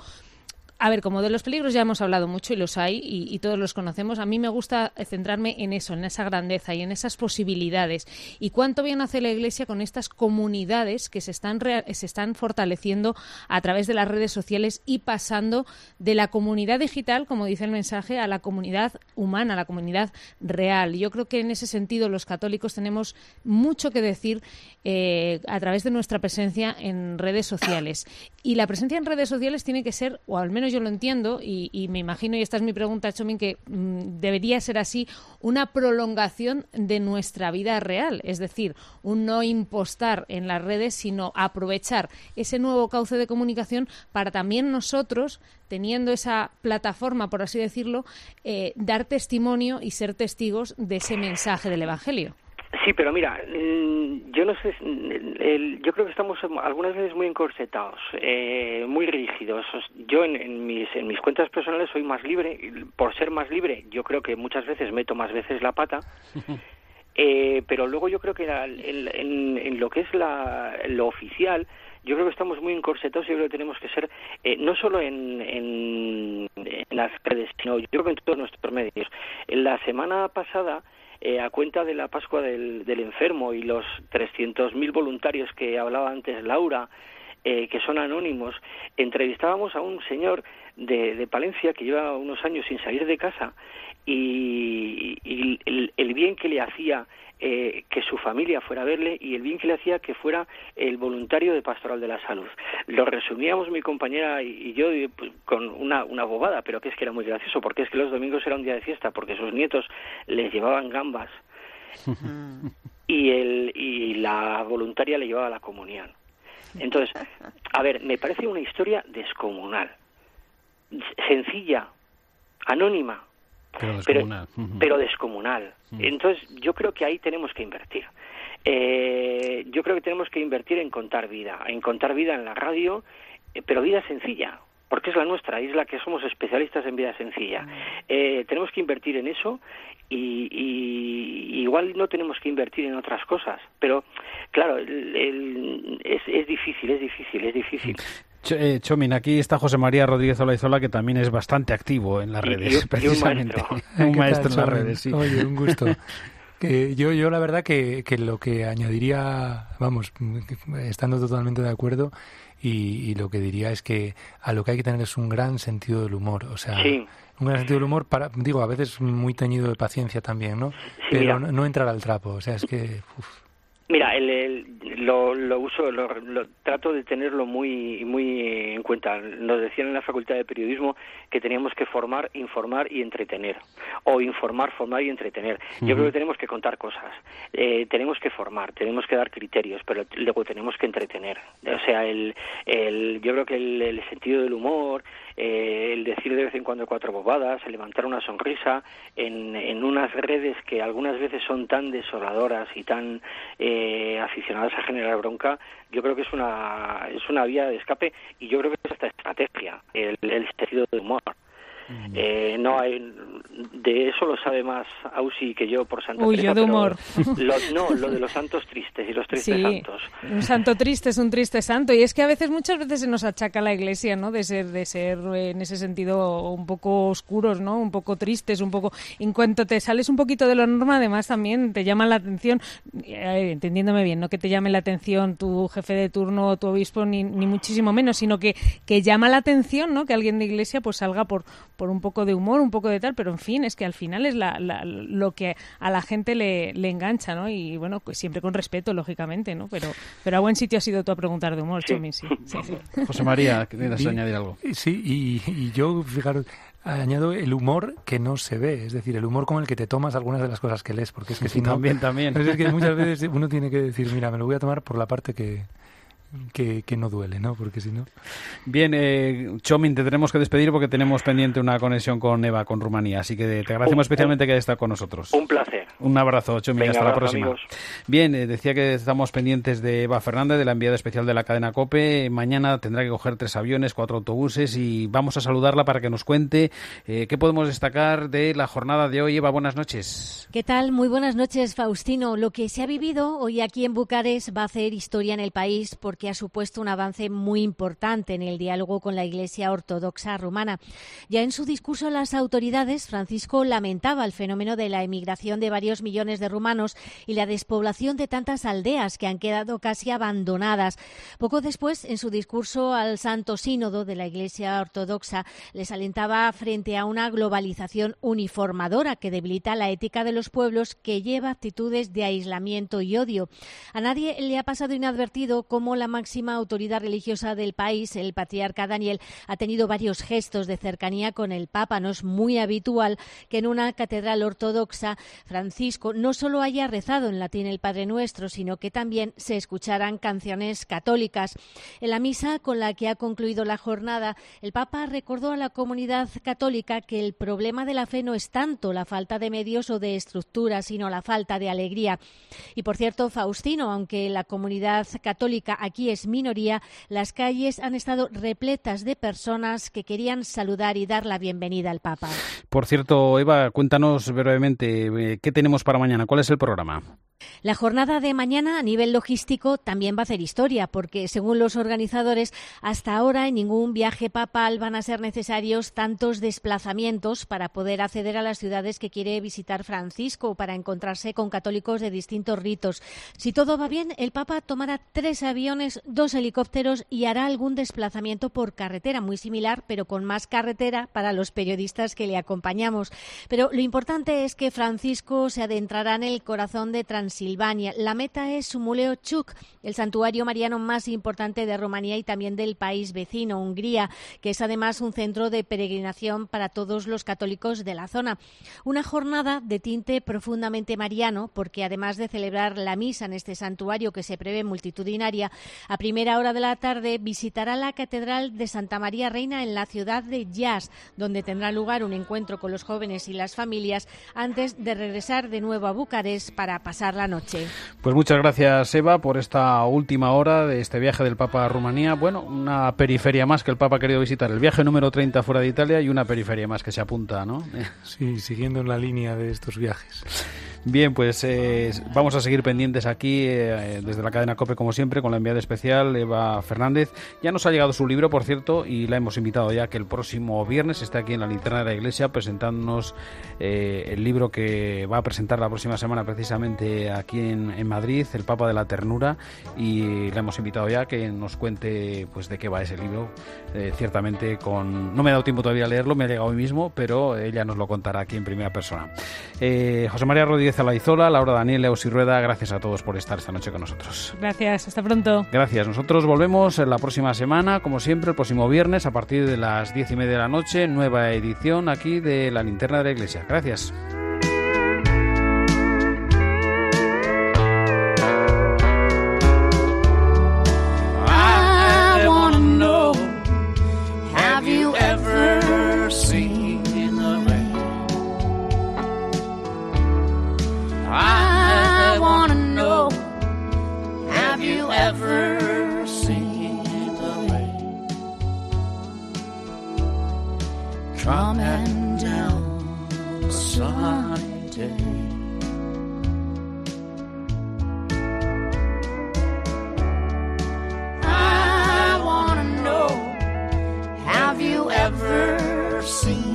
A ver, como de los peligros ya hemos hablado mucho y los hay y, y todos los conocemos, a mí me gusta centrarme en eso, en esa grandeza y en esas posibilidades. Y cuánto bien hace la Iglesia con estas comunidades que se están, rea- se están fortaleciendo a través de las redes sociales y pasando de la comunidad digital, como dice el mensaje, a la comunidad humana, a la comunidad real. Yo creo que en ese sentido los católicos tenemos mucho que decir eh, a través de nuestra presencia en redes sociales. Y la presencia en redes sociales tiene que ser, o al menos yo lo entiendo, y, y me imagino, y esta es mi pregunta, Chomín, que mmm, debería ser así, una prolongación de nuestra vida real, es decir, un no impostar en las redes, sino aprovechar ese nuevo cauce de comunicación para también nosotros, teniendo esa plataforma, por así decirlo, eh, dar testimonio y ser testigos de ese mensaje del Evangelio. Sí, pero mira, yo no sé, el, yo creo que estamos algunas veces muy encorsetados, eh, muy rígidos. Yo en, en mis en mis cuentas personales soy más libre, por ser más libre yo creo que muchas veces meto más veces la pata, Eh, pero luego yo creo que la, en, en, en lo que es la, lo oficial, yo creo que estamos muy encorsetados y yo creo que tenemos que ser, eh, no solo en, en, en las redes, sino yo creo que en todos nuestros medios. En la semana pasada, eh, a cuenta de la Pascua del, del Enfermo y los trescientos mil voluntarios que hablaba antes Laura, eh, que son anónimos, entrevistábamos a un señor de, de Palencia que lleva unos años sin salir de casa y, y el, el bien que le hacía eh, que su familia fuera a verle y el bien que le hacía que fuera el voluntario de Pastoral de la Salud. Lo resumíamos mi compañera y, y yo pues, con una, una bobada, pero que es que era muy gracioso, porque es que los domingos era un día de fiesta, porque sus nietos les llevaban gambas y, el, y la voluntaria le llevaba la comunión. Entonces, a ver, me parece una historia descomunal, sencilla, anónima, pero descomunal. Pero, pero descomunal. Entonces, yo creo que ahí tenemos que invertir. Eh, yo creo que tenemos que invertir en contar vida, en contar vida en la radio, eh, pero vida sencilla, porque es la nuestra, es la que somos especialistas en vida sencilla. Eh, tenemos que invertir en eso y, y igual no tenemos que invertir en otras cosas, pero claro, el, el, es, es difícil, es difícil, es difícil. Eh, Chomin, aquí está José María Rodríguez Olaizola, que también es bastante activo en las redes, y, y, precisamente. Y un maestro, un maestro tal, en las redes, sí. Oye, un gusto. que yo, yo la verdad que, que lo que añadiría, vamos, estando totalmente de acuerdo, y, y lo que diría es que a lo que hay que tener es un gran sentido del humor, o sea... Sí. Un gran sentido del humor, para, digo, a veces muy teñido de paciencia también, ¿no? Sí, Pero no, no entrar al trapo, o sea, es que... Uf. Mira, el, el, lo, lo uso, lo, lo trato de tenerlo muy muy en cuenta. Nos decían en la Facultad de Periodismo que teníamos que formar, informar y entretener, o informar, formar y entretener. Uh-huh. Yo creo que tenemos que contar cosas, eh, tenemos que formar, tenemos que dar criterios, pero luego tenemos que entretener. O sea, el, el yo creo que el, el sentido del humor, eh, el decir de vez en cuando cuatro bobadas, el levantar una sonrisa en, en unas redes que algunas veces son tan desoladoras y tan eh, aficionadas a generar bronca, yo creo que es una es una vía de escape y yo creo que es esta estrategia, el, el sentido del humor. Eh, no hay, de eso lo sabe más Ausi que yo por Santa Uy, Teresa, yo de humor. Lo, no, lo de los santos tristes y los tristes sí, santos. Un santo triste es un triste santo, y es que a veces, muchas veces se nos achaca a la Iglesia, ¿no? De ser, de ser en ese sentido un poco oscuros, ¿no? Un poco tristes, un poco. En cuanto te sales un poquito de la norma, además también te llama la atención, eh, entendiéndome bien, no que te llame la atención tu jefe de turno o tu obispo, ni, ni muchísimo menos, sino que, que llama la atención, ¿no? Que alguien de Iglesia pues salga por por un poco de humor, un poco de tal, pero en fin, es que al final es la, la, lo que a la gente le, le engancha, ¿no? Y bueno, pues siempre con respeto, lógicamente, ¿no? Pero pero a buen sitio has ido tú a preguntar de humor, sí. Chomin, sí. sí, sí. José María, ¿quieres añadir algo? Sí, y, y yo, fijaros, añado el humor que no se ve, es decir, el humor con el que te tomas algunas de las cosas que lees, porque es que si no... También, también. Es que muchas veces uno tiene que decir, mira, me lo voy a tomar por la parte que... Que, que no duele, ¿no? Porque si no... Bien, eh, Chomin, te tenemos que despedir porque tenemos pendiente una conexión con Eva, con Rumanía, así que te agradecemos un, especialmente un, que hayas estado con nosotros. Un placer. Un abrazo, Chomin, hasta abrazo, la próxima. Amigos. Bien, eh, decía que estamos pendientes de Eva Fernández, de la enviada especial de la cadena COPE. Mañana tendrá que coger tres aviones, cuatro autobuses y vamos a saludarla para que nos cuente eh, qué podemos destacar de la jornada de hoy. Eva, buenas noches. ¿Qué tal? Muy buenas noches, Faustino. Lo que se ha vivido hoy aquí en Bucarest va a hacer historia en el país porque ha supuesto un avance muy importante en el diálogo con la Iglesia Ortodoxa rumana. Ya en su discurso a las autoridades, Francisco lamentaba el fenómeno de la emigración de varios millones de rumanos y la despoblación de tantas aldeas que han quedado casi abandonadas. Poco después, en su discurso al Santo Sínodo de la Iglesia Ortodoxa, les alentaba frente a una globalización uniformadora que debilita la ética de los pueblos, que lleva actitudes de aislamiento y odio. A nadie le ha pasado inadvertido cómo la máxima autoridad religiosa del país, el patriarca Daniel, ha tenido varios gestos de cercanía con el Papa. No es muy habitual que en una catedral ortodoxa Francisco no solo haya rezado en latín el Padre Nuestro, sino que también se escucharan canciones católicas. En la misa con la que ha concluido la jornada, el Papa recordó a la comunidad católica que el problema de la fe no es tanto la falta de medios o de estructuras infraestructuras, sino la falta de alegría. Y por cierto, Faustino, aunque la comunidad católica aquí es minoría, las calles han estado repletas de personas que querían saludar y dar la bienvenida al Papa. Por cierto, Eva, cuéntanos brevemente, ¿qué tenemos para mañana? ¿Cuál es el programa? La jornada de mañana a nivel logístico también va a hacer historia, porque según los organizadores, hasta ahora en ningún viaje papal van a ser necesarios tantos desplazamientos para poder acceder a las ciudades que quiere visitar Francisco, para encontrarse con católicos de distintos ritos. Si todo va bien, el Papa tomará tres aviones, dos helicópteros y hará algún desplazamiento por carretera, muy similar, pero con más carretera para los periodistas que le acompañamos. Pero lo importante es que Francisco se adentrará en el corazón de Transilvania. Silvania. La meta es Sumuleu Chuk, el santuario mariano más importante de Rumanía y también del país vecino, Hungría, que es además un centro de peregrinación para todos los católicos de la zona. Una jornada de tinte profundamente mariano, porque además de celebrar la misa en este santuario que se prevé multitudinaria, a primera hora de la tarde visitará la Catedral de Santa María Reina en la ciudad de Iași, donde tendrá lugar un encuentro con los jóvenes y las familias antes de regresar de nuevo a Bucarest para pasar la noche. Pues muchas gracias, Eva, por esta última hora de este viaje del Papa a Rumanía. Bueno, una periferia más que el Papa ha querido visitar, el viaje número treinta fuera de Italia y una periferia más que se apunta, ¿no? Sí, siguiendo en la línea de estos viajes. Bien, pues eh, vamos a seguir pendientes aquí eh, desde la cadena COPE, como siempre, con la enviada especial Eva Fernández. Ya nos ha llegado su libro, por cierto, y la hemos invitado ya que el próximo viernes esté aquí en la linterna de la iglesia presentándonos eh, el libro que va a presentar la próxima semana precisamente aquí en, en Madrid, El Papa de la Ternura, y la hemos invitado ya que nos cuente pues de qué va ese libro. Eh, ciertamente con... no me he dado tiempo todavía a leerlo, me ha llegado hoy mismo, pero ella nos lo contará aquí en primera persona. Eh, José María Rodríguez Alaizola, Laura Daniel, Eus y Rueda, gracias a todos por estar esta noche con nosotros. Gracias, hasta pronto. Gracias, nosotros volvemos la próxima semana, como siempre, el próximo viernes a partir de las diez y media de la noche, nueva edición aquí de la Linterna de la Iglesia. Gracias. I wanna know, have you ever seen I wanna know, have you ever seen the rain coming down a sunny day? I wanna know, have you ever seen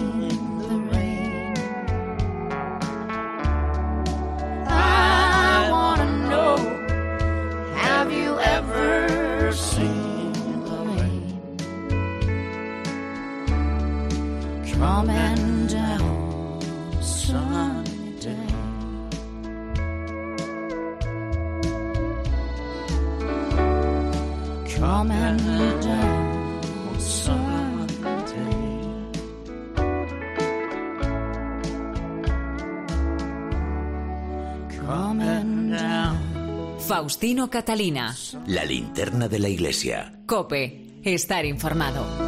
ever seen the rain coming down a sunny day? Coming down a sunny day. Coming down. Faustino Catalina. La linterna de la iglesia. COPE. Estar informado.